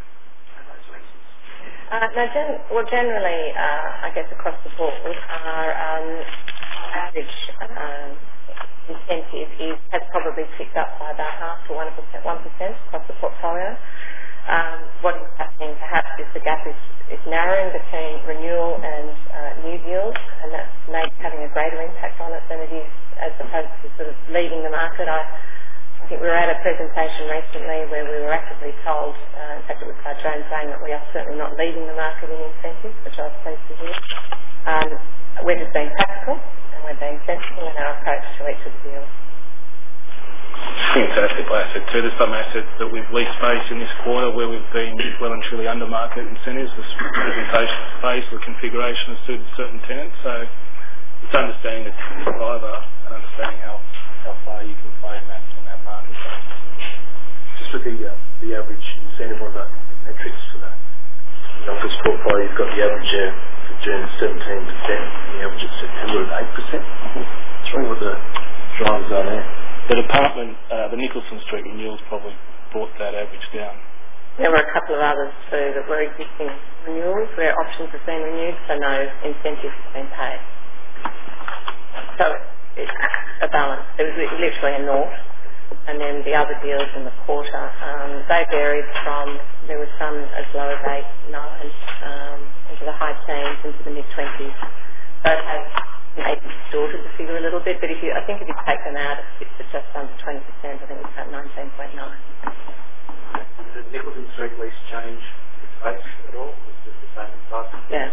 No, generally, I guess across the board, our average incentive has probably ticked up by about half to 1% across the portfolio. What is happening perhaps is the gap is narrowing between renewal and new deals, and that's maybe having a greater impact on it than it is as opposed to sort of leading the market. I think we were at a presentation recently where we were actively told, in fact it was by Joan saying that we are certainly not leading the market in incentives, which I was pleased to hear. We're just being practical and we're being sensible in our approach to each of the deals. Fantastic asset too. There's some assets that we've leased space in this quarter where we've been well and truly under market incentives. The presentation space, the configuration has suited certain tenants. So it's understanding the driver and understanding how far you can play in that market space. Just with the average incentive on the metrics for that. In the office portfolio, you've got the average for June 17%, and the average of September at 8%. What's wrong with the drivers are there? The department, the Nicholson Street renewals probably brought that average down. There were a couple of others too that were existing renewals where options have been renewed, so no incentive has been paid. So it's a balance. There was literally a naught, and then the other deals in the quarter, they varied from, there were some as low as 8, 9, into the high teens, into the mid-20s. So it has maybe distorted the figure a little bit, but I think if you take them out, it's just under 20%. I think it's about 19.9. Did the Nicholson Street lease change its face at all? Was it the same as last? Yeah.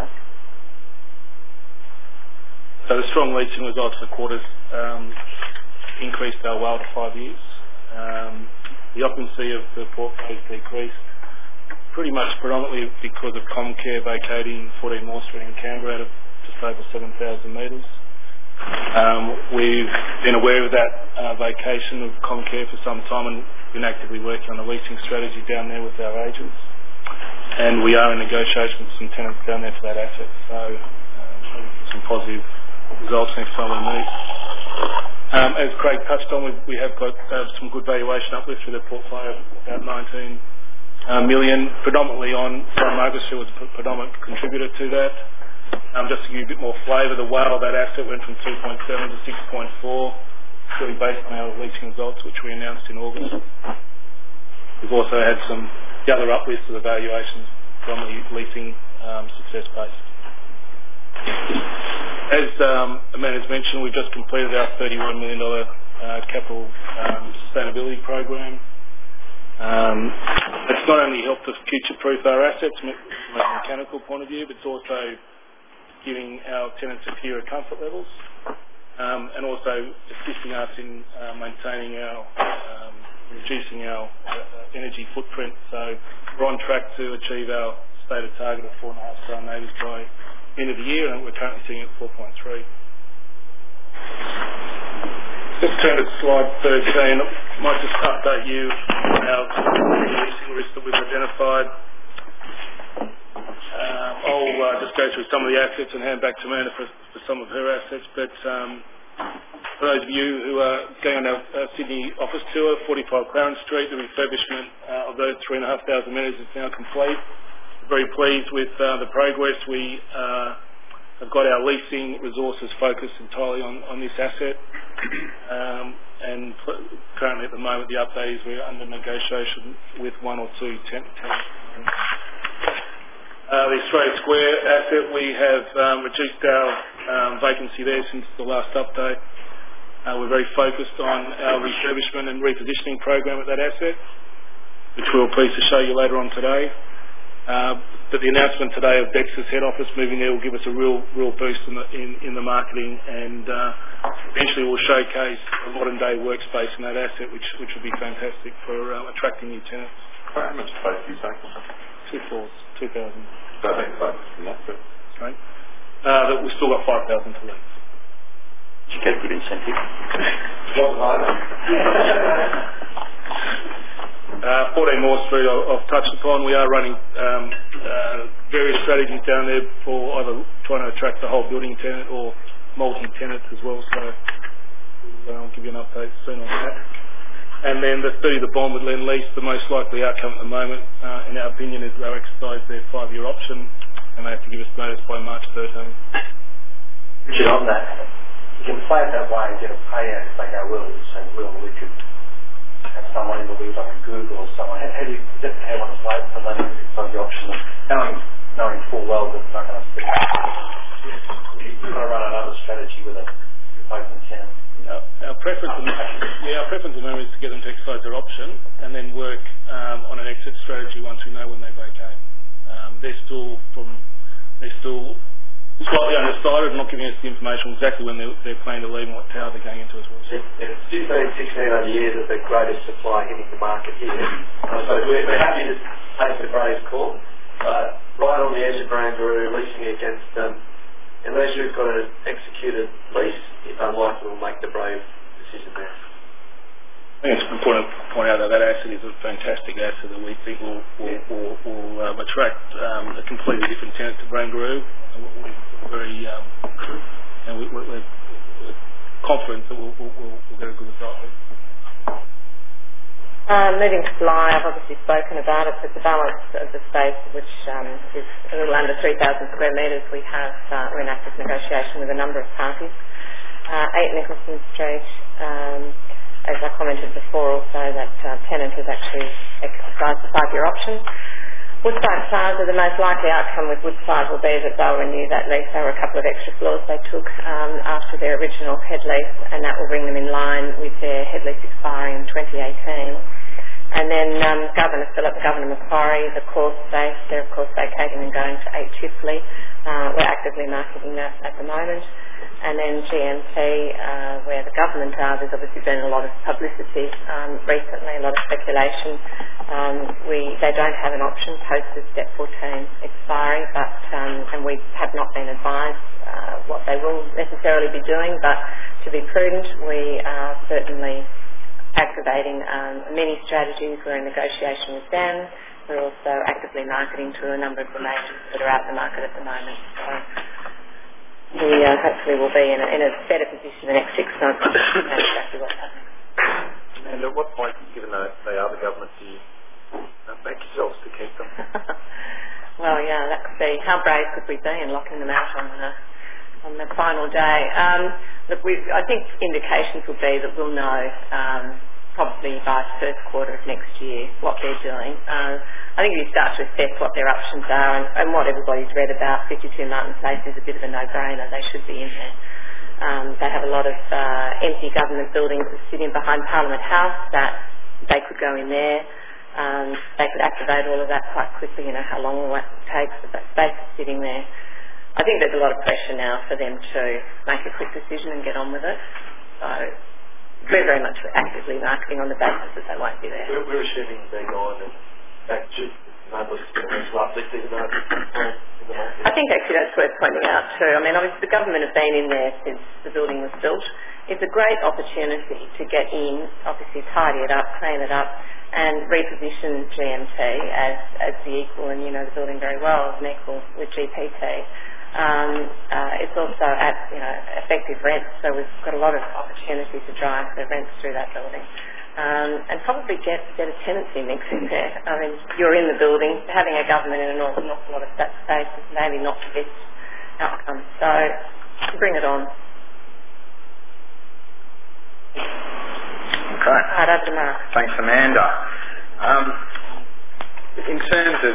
So the strong leasing results for the quarters increased our WALE to 5 years. The occupancy of the portfolio decreased pretty much predominantly because of Comcare vacating 14 Moore Street in Canberra out of just over 7,000 metres. We've been aware of that vacation of Comcare for some time and been actively working on a leasing strategy down there with our agents. And we are in negotiations with some tenants down there for that asset. So some positive results next time we meet. As Craig touched on, we have got some good valuation uplift for the portfolio, about 19 million, predominantly on St Margaret Street was a predominant contributor to that. Just to give you a bit more flavour, the WALE of that asset went from 2.7 to 6.4, really based on our leasing results, which we announced in August. We've also had the other uplifts of the valuations from the leasing success base. As Amanda's mentioned, we've just completed our $31 million capital sustainability program. It's not only helped us future-proof our assets from a mechanical point of view, but it's also giving our tenants superior comfort levels and also assisting us in maintaining reducing our energy footprint. So we're on track to achieve our stated target of 4.5-star NABERS by the end of the year, and we're currently sitting at 4.3. Let's turn to slide 13. I might just update you on our leasing risk that we've identified. I'll just go through some of the assets and hand back to Amanda for some of her assets. But for those of you who are going on our Sydney office tour, 45 Clarence Street, the refurbishment of those 3,500 metres is now complete. Very pleased with the progress. We have got our leasing resources focused entirely on this asset. And currently at the moment the update is we're under negotiation with one or two tenants. The Australia Square asset, we have reduced our vacancy there since the last update. We're very focused on our refurbishment and repositioning program at that asset, which we're pleased to show you later on today. But the announcement today of Dexter's head office moving there will give us a real boost in the marketing, and eventually we'll showcase a modern day workspace in that asset, which will be fantastic for attracting new tenants. How much space do you say? 2 floors, 2,000. So I think from that, but... Right. We've still got 5,000 to lease. Did you get good incentive? 14 Moore Street I've touched upon. We are running various strategies down there for either trying to attract the whole building tenant or multi-tenants as well, so I'll give you an update soon on that. And then the 30 the bond with Lend-Lease, the most likely outcome at the moment, in our opinion, is they'll exercise their 5-year option and they have to give us notice by March 13. Richard, on that, you can play it that way and get a payout if they go well, and we could have someone in the lead on Google or someone. How do you want to play it for them to exercise the option, knowing full well that they're not going to stick? You've got to run another strategy with a replacement tenant. Our preference at the moment is to get them to exercise their option and then work on an exit strategy once we know when they vacate. They're still slightly undecided and not giving us the information exactly when they're planning to leave and what tower they're going into as well. It's 15, 16 odd years of the greatest supply hitting the market here. So we're happy to take the Braves call. Right on the edge of Barangaroo, leasing against unless you've got an executed lease, it's unlikely we'll make the Brave decision there. I think it's important to point out that asset is a fantastic asset that we think will attract a completely different tenant to Barangaroo. We're very we're confident that we'll get a good result. Moving to Bligh, I've obviously spoken about it, but the balance of the space, which is a little under 3,000 square metres, we're in active negotiation with a number of parties. 8 Nicholson Street, as I commented before also, that tenant has actually exercised the 5-year option. Woodside Plaza, the most likely outcome with Woodside will be that they'll renew that lease. There were a couple of extra floors they took after their original head lease, and that will bring them in line with their head lease expiring in 2018. And then Governor Phillip, Governor Macquarie, the core space, they're of course vacating and going to 8 Chifley. We're actively marketing that at the moment. And then GMT, where the government are, there's obviously been a lot of publicity recently, a lot of speculation. They don't have an option post the Step 14 expiry, but and we have not been advised what they will necessarily be doing, but to be prudent, we are certainly activating many strategies. We're in negotiation with them. We're also actively marketing to a number of the majors that are out in the market at the moment. So we hopefully will be in a better position the next 6 months to know exactly what's happening. And at what point, given that they are the government, do you make yourselves to keep them? Well, yeah, that could be. How brave could we be in locking them out on the final day? Look, I think indications will be that we'll know probably by the first quarter of next year what they're doing. I think if you start to assess what their options are and what everybody's read about, 52 Martin Place is a bit of a no-brainer. They should be in there. They have a lot of empty government buildings that sit in behind Parliament House that they could go in there. They could activate all of that quite quickly. You know how long will that take, but that space is sitting there. I think there's a lot of pressure now for them to make a quick decision and get on with it. So we're very much actively marketing on the basis that they won't be there. We're assuming they're gone and back to uplifting even though it's in I think actually that's worth pointing out too. I mean, obviously the government have been in there since the building was built. It's a great opportunity to get in, obviously tidy it up, clean it up, and reposition GMT as the equal, and you know the building very well, as an equal with GPT. It's also at effective rents, so we've got a lot of opportunity to drive the rents through that building. And probably get a tenancy mix in there. I mean, you're in the building, having a government in an awful lot of that space is maybe not the best outcome. So bring it on. Okay. Right, over to Mark. Thanks, Amanda. In terms of,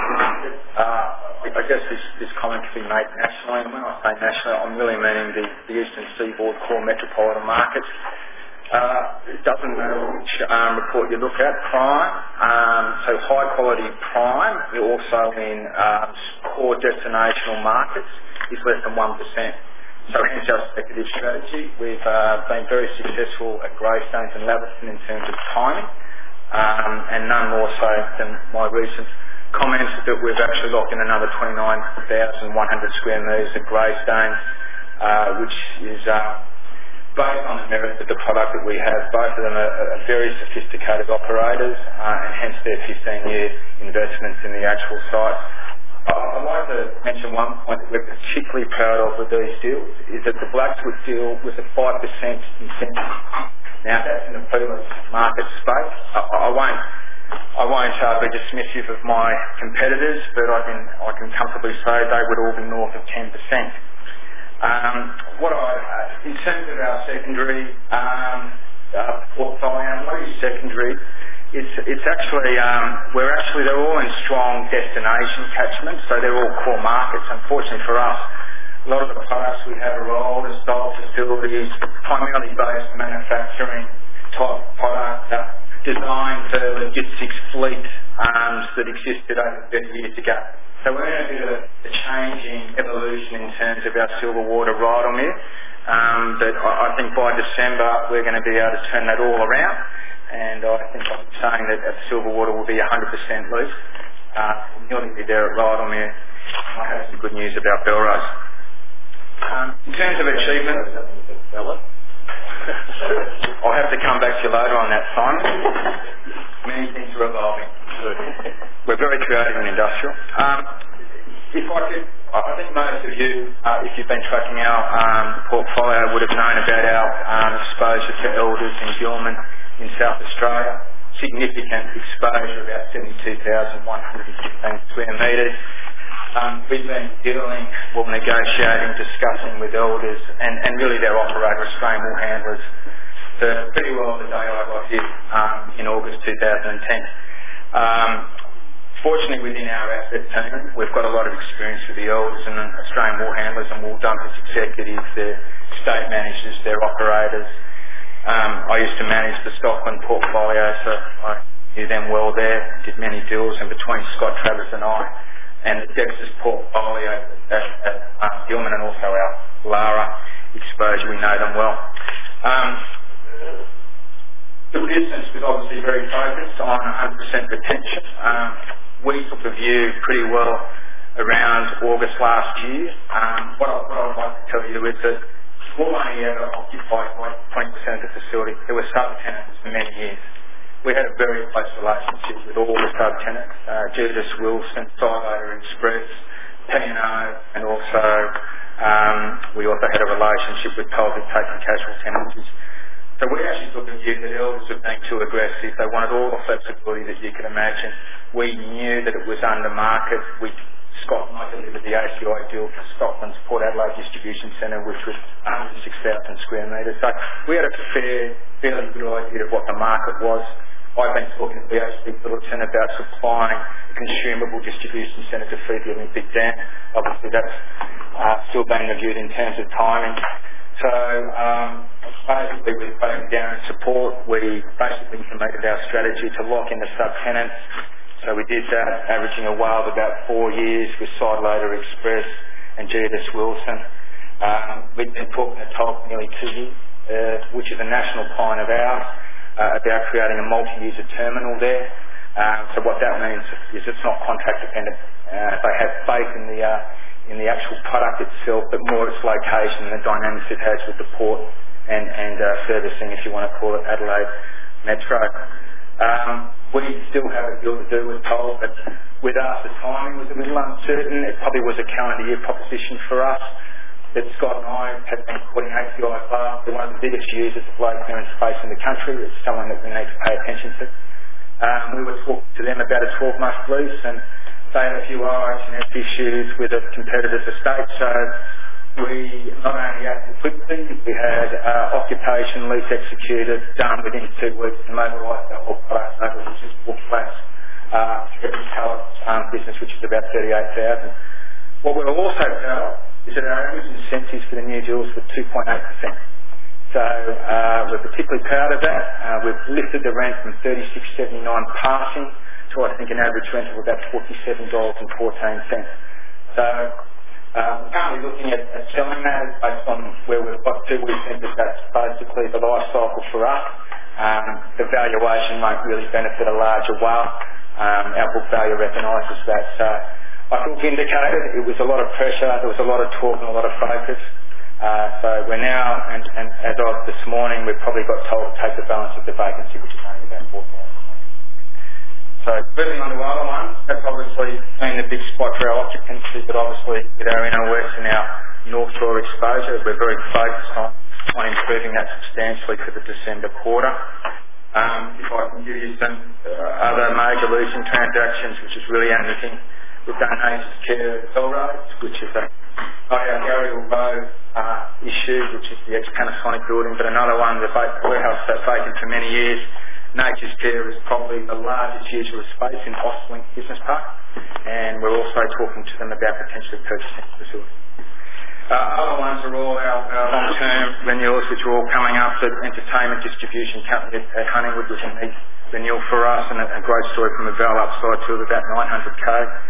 I guess this comment can be made nationally, and when I say nationally, I'm really meaning the Eastern Seaboard core metropolitan markets. It doesn't matter which report you look at, prime, so high quality prime, also in core destinational markets is less than 1%. So hence our speculative strategy. We've been very successful at Greystanes and Laverton in terms of timing, and none more so than my recent comments that we've actually locked in another 29,100 square metres at Greystanes, which is based on the merit of the product that we have. Both of them are very sophisticated operators, and hence their 15-year investments in the actual site. I'd like to mention one point that we're particularly proud of with these deals is that the Blackswood deal was a 5% incentive. Now that's in the Peelers market space. I won't be dismissive of my competitors, but I can comfortably say they would all be north of 10%. In terms of our secondary portfolio, what is secondary? It's actually, they're all in strong destination catchments, so they're all core markets. Unfortunately for us, a lot of the products we have are older style facilities, primarily based manufacturing type product, designed for logistics fleet that existed over 30 years ago. So we're going to do a changing evolution in terms of our Silverwater Rydalmere, but I think by December we're going to be able to turn that all around. And I think I'm saying that at Silverwater will be 100% leased. We'll nearly be there at Rydalmere. I have some good news about Belrose. In terms of achievement, I'll have to come back to you later on that, Simon. Many things are evolving. We're very creative and industrial. If I could, I think most of you, if you've been tracking our portfolio, would have known about our exposure to Elders and Gilman in South Australia. Significant exposure, about 72,115 square metres. We've been negotiating, discussing with Elders and really their operator, Australian Wool Handlers, for pretty well the day I got here in August 2010. Fortunately, within our asset team, we've got a lot of experience with the Elders and Australian Wool Handlers and Wool Dumpers executives, their state managers, their operators. I used to manage the Stockland portfolio, so I knew them well there, did many deals, and between Scott Travis and I, and the Dexter's portfolio at Gilman and also our Lara exposure, we know them well. The business was obviously very focused on 100% retention. We took a view pretty well around August last year. What I'd like to tell you is that we'll only ever occupied like 20% of the facility. There were subtenants for many years. We had a very close relationship with all the subtenants, Judas Wilson, Silater Express, P&O, and also we also had a relationship with Pelvic taking casual tenancies. So we actually took a view that Elders were being too aggressive. They wanted all the flexibility that you could imagine. We knew that it was under market. Scott and I delivered the ACI deal for Stockland's Port Adelaide Distribution Centre, which was 106,000 square metres. So we had a fairly good idea of what the market was. I've been talking to BHP Billiton about supplying a consumable distribution centre to feed the Olympic Dam. Obviously that's still being reviewed in terms of timing. So basically with Baker Darren support, we basically implemented our strategy to lock in the subtenants. So we did that, averaging a WALE of about 4 years with Silater Express and Judas Wilson. We've been talking to Tulk nearly 2 years, which is a national client of ours, about creating a multi-user terminal there. So what that means is it's not contract dependent. They have faith in the actual product itself, but more its location and the dynamics it has with the port and servicing, if you want to call it, Adelaide Metro. We still have a deal to do with Toll, but with us the timing was a little uncertain. It probably was a calendar year proposition for us. That Scott and I have been courting ACI Class. They're one of the biggest users of low clearance space in the country. It's someone that we need to pay attention to. We were talking to them about a 12-month lease, and they had a few RH&S issues with a competitor's estate, so we not only acted quickly, we had occupation lease executed, done within 2 weeks, and mobilised our whole product over the just book flats, pallet business, which is about 38,000. What we're also proud of is that our average incentives for the new deals were 2.8%. So we're particularly proud of that. We've lifted the rent from $36.79 passing to I think an average rent of about $47.14. So we're currently looking at selling that based on where we've got to. We think that that's basically the life cycle for us. The valuation won't really benefit a larger WALE. Our book value recognises that. So I think indicated it was a lot of pressure, there was a lot of talk and a lot of focus. So we're now, and as of this morning, we've probably got told to take the balance of the vacancy, which is only about 4,000. So moving on to other ones, that's obviously been the big spot for our occupancy, but obviously with our inner west and our North Shore exposure, we're very focused on improving that substantially for the December quarter. If I can give you some other major leasing transactions, which is really anything, we've done Nature's Care at Belrose, which is our Garigal Road issue, which is the ex-Panasonic building, but another one, the warehouse that's vacant for many years. Nature's Care is probably the largest user of space in Australind Business Park, and we're also talking to them about potentially purchasing the facility. Other ones are all our long-term renewals, which are all coming up. The entertainment distribution company at Honeywood was a neat renewal for us, and a great story from a Val upside to about $900K.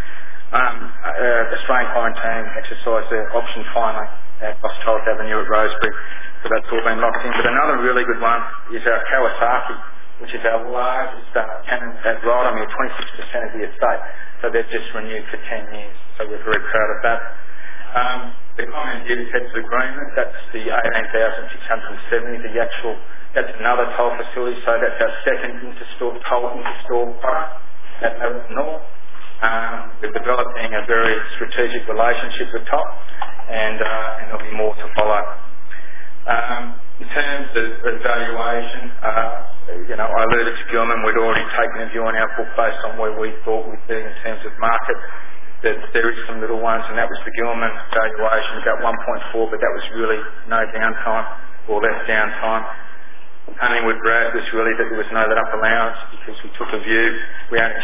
Australian Quarantine exercised their option finally at Rothschild Avenue at Rosebery, so that's all been locked in. But another really good one is our Kawasaki, which is our largest tenant at Rydalmere, 26% of the estate. So they've just renewed for 10 years, so we're very proud of that. The common use heads of agreement, that's the 18,670, that's another toll facility, so that's our second toll inter-store product at Melbourne North. We're developing a very strategic relationship with Toll, and there'll be more to follow. In terms of valuation, I alluded to Gilman. We'd already taken a view on our book based on where we thought we'd be in terms of market. There is some little ones, and that was the Gilman valuation, about 1.4, but that was really no downtime or less downtime. Honeywood Brad was really that there was no let-up allowance because we took a view. We only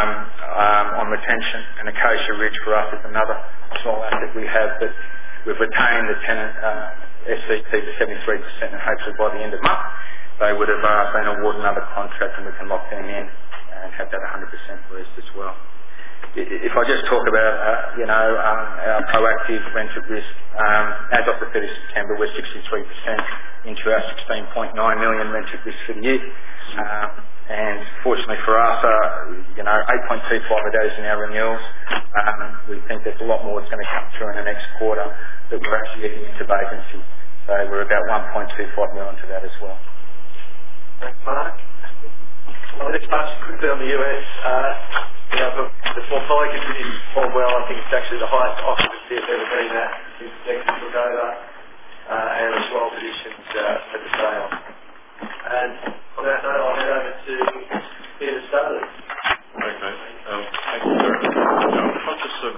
on retention, and Acacia Ridge for us is another small asset we have, but we've retained the tenant SCP to 73%, and hopefully by the end of March they would have been awarded another contract, and we can lock them in and have that 100% leased as well. If I just talk about, our proactive rent at risk, as of the 30th of September, we're 63% into our $16.9 million rent at risk for the year. And fortunately for us, 8.25 of those in our renewals. We think there's a lot more that's going to come through in the next quarter that we're actually getting into vacancy. So we're about 1.25 million to that as well. Thanks, Mark. Well, this much quickly on the US. The portfolio continues to perform well. I think it's actually the highest occupancy it's ever been at since Dexter took over, and it's well positioned at the sale. And on that note, I'll hand over to Peter Starley. Okay. Thank you, sir. I'm conscious of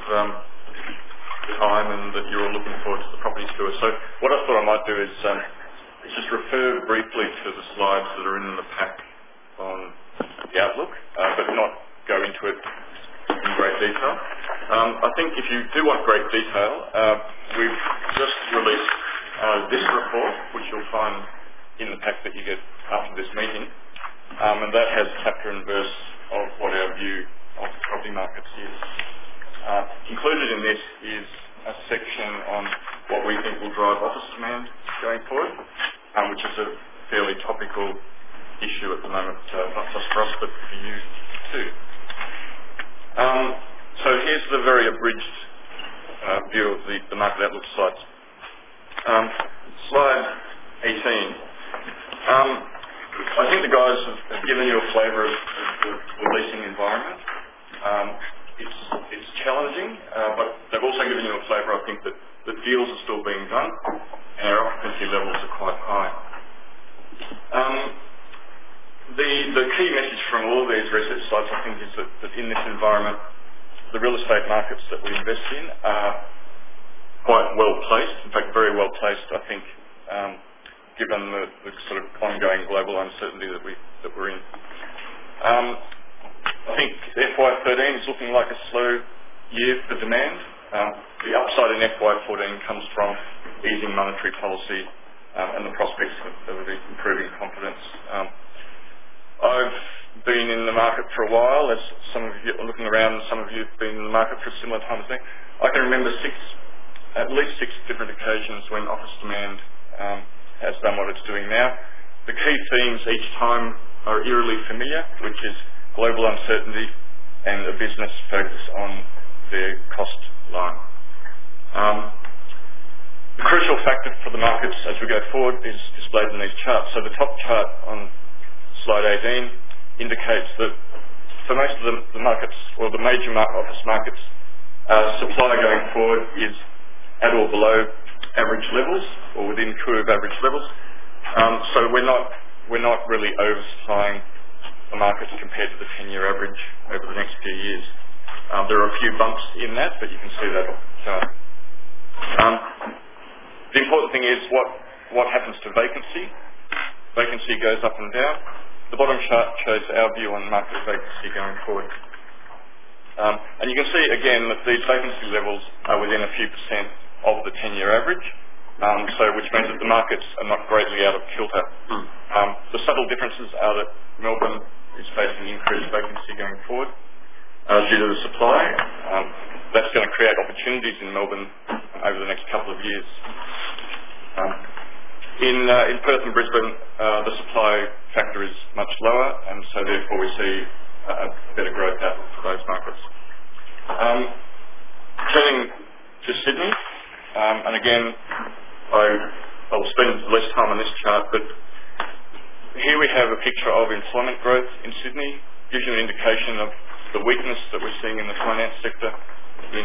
time and that you're all looking forward to the property tour. So what I thought I might do is just refer briefly to the slides that are in the pack on the outlook, but not go into it in great detail. I think if you do want great detail, we've just released this report, which you'll find in the pack that you get after this meeting, and that has chapter and verse of what our view of the property markets is. Included in this is a section on what we think will drive office demand going forward, which is a fairly topical issue at the moment, not just for us but for you too. So here's the very abridged view of the market outlook slides. Slide 18. I think the guys have given you a flavour of the leasing environment. It's challenging, but they've also given you a flavour, I think, that deals are still being done and our occupancy levels are quite high. The key message from all of these research sites, I think, is that in this environment, the real estate markets that we invest in are quite well placed, in fact very well placed, I think, given the sort of ongoing global uncertainty that we're in. I think FY13 is looking like a slow year for demand. The upside in FY14 comes from easing monetary policy and the prospects of improving confidence. I've been in the market for a while, as some of you are looking around, some of you have been in the market for a similar time as me. I can remember at least six different occasions when office demand has done what it's doing now. The key themes each time are eerily familiar, which is global uncertainty and a business focus on their cost line. The crucial factor for the markets as we go forward is displayed in these charts. So the top chart on slide 18 indicates that for most of the markets, or the major office markets, supply going forward is at or below average levels, or within curve average levels. So we're not really oversupplying the markets compared to the 10-year average over the next few years. There are a few bumps in that, but you can see that off the chart. The important thing is what happens to vacancy. Vacancy goes up and down. The bottom chart shows our view on market vacancy going forward. And you can see again that these vacancy levels are within a few percent of the 10-year average, which means that the markets are not greatly out of kilter. The subtle differences are that Melbourne is facing increased vacancy going forward due to the supply. That's going to create opportunities in Melbourne over the next couple of years. In Perth and Brisbane, the supply factor is much lower, and so therefore we see a better growth outlook for those markets. Turning to Sydney, and again, I'll spend less time on this chart, but here we have a picture of employment growth in Sydney. Gives you an indication of the weakness that we're seeing in the finance sector in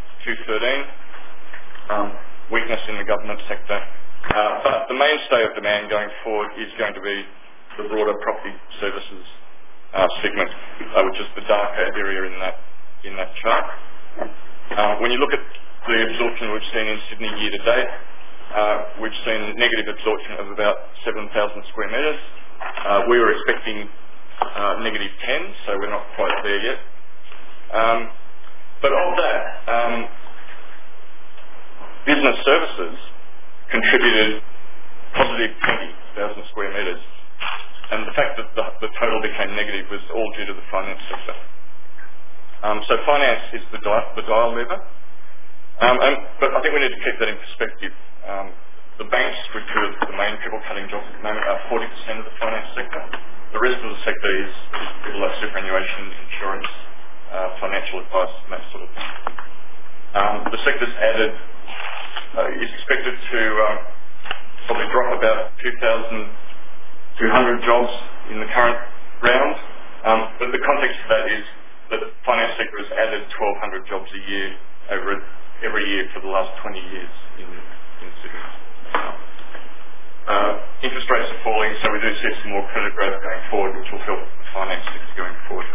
Q13, weakness in the government sector. But the mainstay of demand going forward is going to be the broader property services segment, which is the darker area in that chart. When you look at the absorption we've seen in Sydney year to date, we've seen negative absorption of about 7,000 square metres. We were expecting negative 10, so we're not quite there yet. But of that, business services contributed positive 20,000 square metres, and the fact that the total became negative was all due to the finance sector. So finance is the dial mover, but I think we need to keep that in perspective. The banks, which are the main triple cutting jobs at the moment, are 40% of the finance sector. The rest of the sector is people like superannuation, insurance, financial advice, and that sort of thing. The sector's added is expected to probably drop about 2,200 jobs in the current round. But the context of that is that the finance sector has added 1,200 jobs a year every year for the last 20 years in Sydney. Interest rates are falling, so we do see some more credit growth going forward, which will help the finance sector going forward.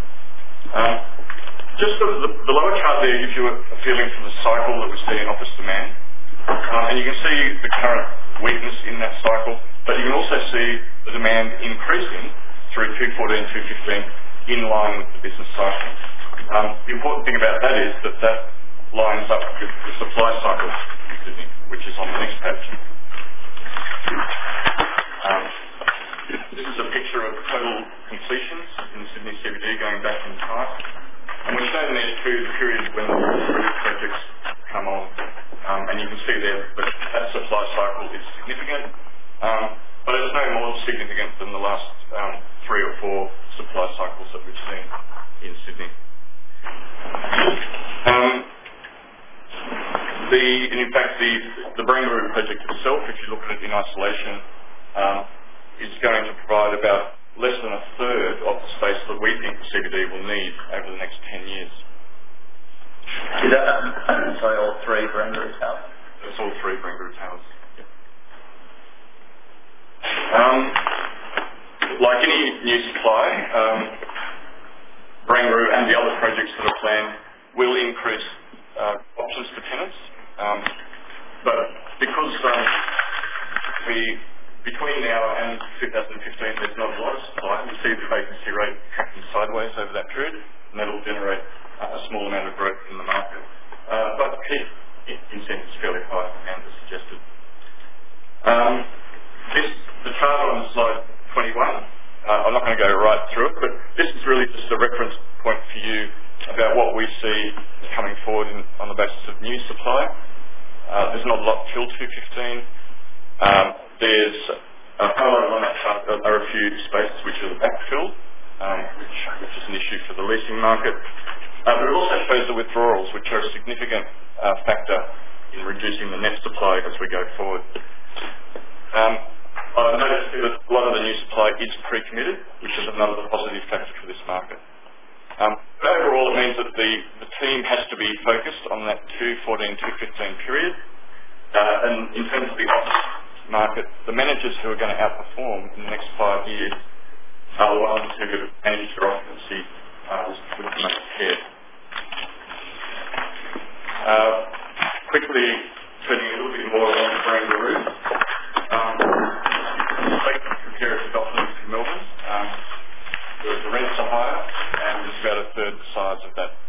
Just the lower chart there gives you a feeling for the cycle that we see in office demand. And you can see the current weakness in that cycle, but you can also see the demand increasing through 2014, 2015 in line with the business cycle. The important thing about that is that lines up with the supply cycle in Sydney, which is on the next page. This is a picture of total completions in Sydney CBD going back in time. And we're showing there too the period when the projects come on. And you can see there that supply cycle is significant. but it's no more significant than the last 3 or 4 supply cycles that we've seen in Sydney. In fact, the Barangaroo project itself, if you look at it in isolation, is going to provide about less than a third of the space that we think the CBD will need over the next 10 years. Is that, sorry, all 3 Barangaroo towers? That's all 3 Barangaroo towers. Yeah. Like any new supply, Barangaroo and the other projects that are planned will increase options for tenants. But because between now and 2015 there's not a lot of supply, we see the vacancy rate tracking sideways over that period, and that will generate a small amount of growth in the market. But the incentive is fairly high, as suggested. The chart on slide 21, I'm not going to go right through it, but this is really just a reference point for you about what we see coming forward on the basis of new supply. There's not a lot till 2015. There's highlighted on that chart are a few spaces which are backfilled, which is an issue for the leasing market. But it also shows the withdrawals, which are a significant factor in reducing the net supply as we go forward. I noticed that a lot of the new supply is pre-committed, which is another positive factor for this market. But overall, it means that the team has to be focused on that 2014-2015 period. And in terms of the office market, the managers who are going to outperform in the next 5 years are the ones who manage their occupancy with the most care. Quickly turning a little bit more on Barangaroo. Compare it to Docklands in Melbourne. The rents are higher, and it's about a third the size of that.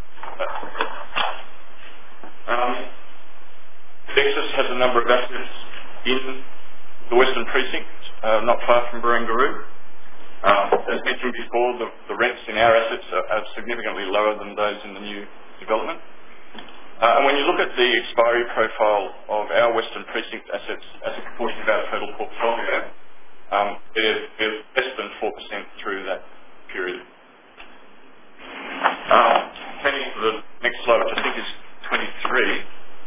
Dexus has a number of assets in the Western Precinct, not far from Barangaroo. As mentioned before, the rents in our assets are significantly lower than those in the new development. And when you look at the expiry profile of our Western Precinct assets as a proportion of our total portfolio, they're less than 4% through that period. Turning to the next slide, which I think is 23,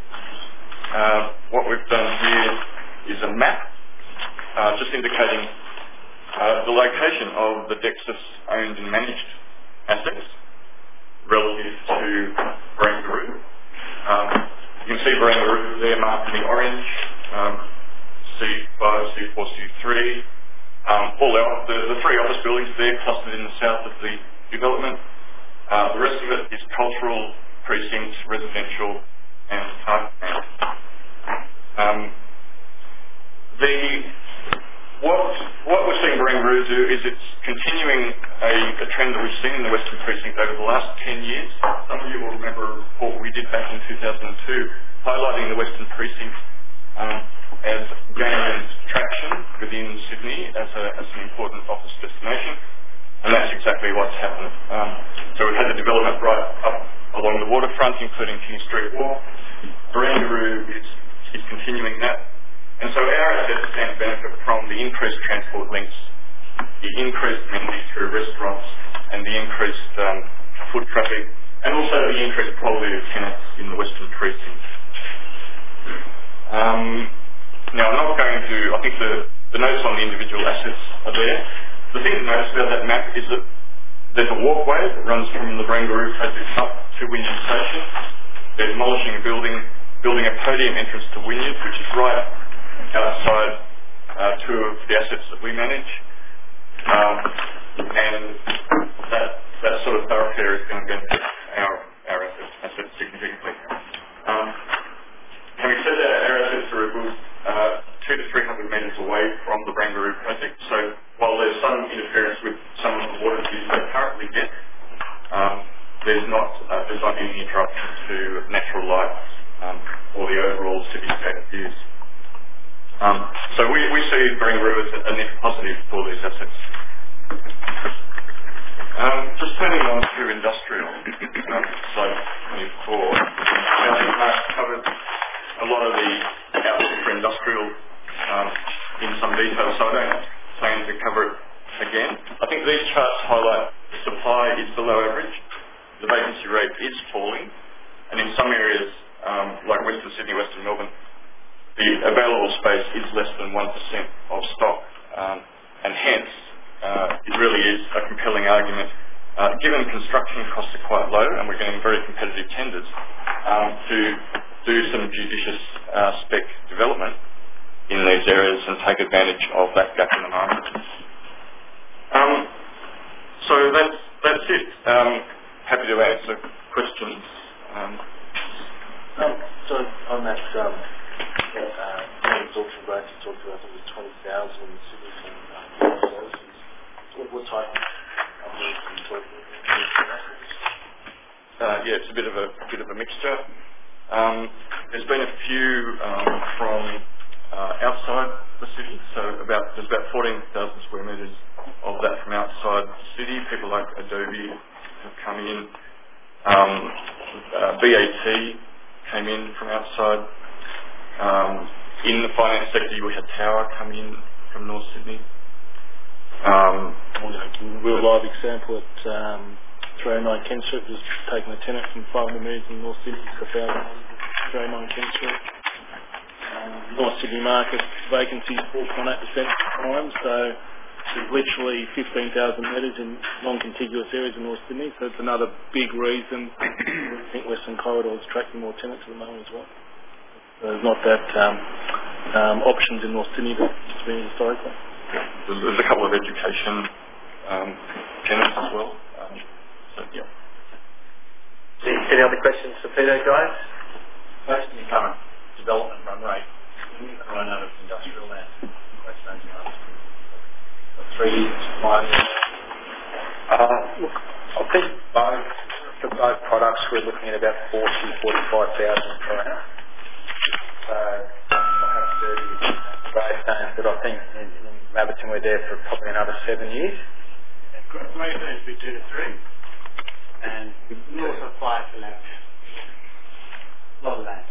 what we've done here is a map just indicating the location of the Dexus owned and managed assets relative to Barangaroo. You can see Barangaroo there marked in the orange, C5, C4, C3. The 3 office buildings there clustered in the south of the development. The rest of it is cultural, precincts, residential and parkland. What we're seeing Barangaroo do is it's continuing a trend that we've seen in the Western Precinct over the last 10 years. Some of you will remember a report we did back in 2002 highlighting the Western Precinct as gaining traction within Sydney as an important office destination, and that's exactly what's happened. So we've had the development right up along the waterfront, including King Street Walk. Barangaroo is continuing that. And so our assets stand to benefit from the increased transport links, the increased amenities through restaurants, and the increased foot traffic, and also the increased quality of tenants in the Western Precinct. Now, I'm not going to, I think the notes on the individual assets are there. The thing to notice about that map is that there's a walkway that runs from the Barangaroo project up to Wynyard Station. They're demolishing a building, building a podium entrance to Wynyard, which is right outside 2 of the assets that we manage. And that sort of thoroughfare is going to benefit our assets significantly. Having said that, our assets are a good 200 to 300 metres away from the Barangaroo project, so while there's some interference with some of the water views they currently get, there's not any interruption to natural light or the overall cityscape views. So we see Barangaroo as a net positive for these assets. Just turning on to industrial, slide 24. I think Mark covered a lot of the outlook for industrial in some detail, so I don't these charts highlight supply is below average, the vacancy rate is falling, and in some areas, like Western Sydney, Western Melbourne, the available space is less than 1% of stock, and hence it really is a compelling argument, given construction costs are quite low and we're getting very competitive tenders, to do some judicious spec development in these areas and take advantage of that gap in the market. So that's it. Happy to answer questions. So on that absorption growth you talked about, I think it was 20,000 in Sydney from services. What type of numbers are you talking about? Yeah, it's a bit of a mixture. There's been a few from outside the city, so there's about 14,000 square metres of that from outside the city. People like Adobe have come in. BAT came in from outside. In the finance sector, we had Tower come in from North Sydney. Real live example at 309 Kent Street was taking a tenant from 500 metres in North Sydney to 309 Kent Street. North Sydney market vacancy is 4.8% prime, so there's literally 15,000 metres in non-contiguous areas in North Sydney, so it's another big reason I think Western Corridor is attracting more tenants at the moment as well. So there's not that options in North Sydney that's been historically. There's a couple of education tenants as well. Yeah. Any other questions for Peter, guys? Based on the current development run rate, when you run out of industrial land, 3 years, 5 years? Look, I think for both products we're looking at about 45,000 per annum. So I have 30 greystones, but I think in Laverton we're there for probably another 7 years. Greystones would be 2 to 3, and north of 5 for Laverton. A lot of land.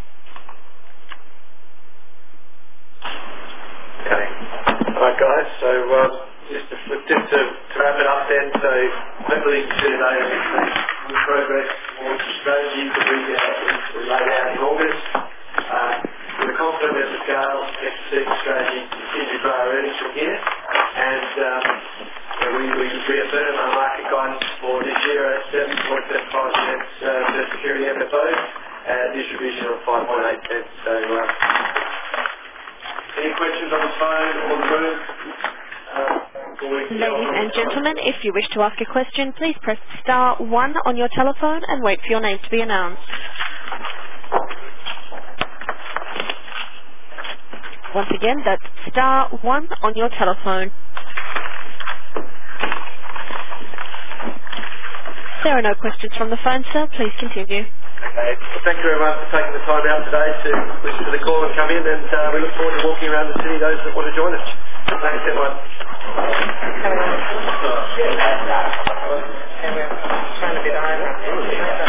Okay. Alright guys, so just to wrap it up then, so hopefully you can see today good progress towards the strategy that we laid out in August. We're confident that the scale exercise strategy continue to grow our earnings from here, and we reaffirm our market guidance for this year at 7.75 cents per security FFO and a distribution of 5.8 cents. So any questions on the phone or the room? Ladies and gentlemen, if you wish to ask a question, please press star 1 on your telephone and wait for your name to be announced. Once again, that's star 1 on your telephone. There are no questions from the phone, sir. Please continue. Okay. Well, thank you very much for taking the time out today to listen to the call and come in, and we look forward to walking around the city, those that want to join us. Thanks, everyone. Trying to be behind.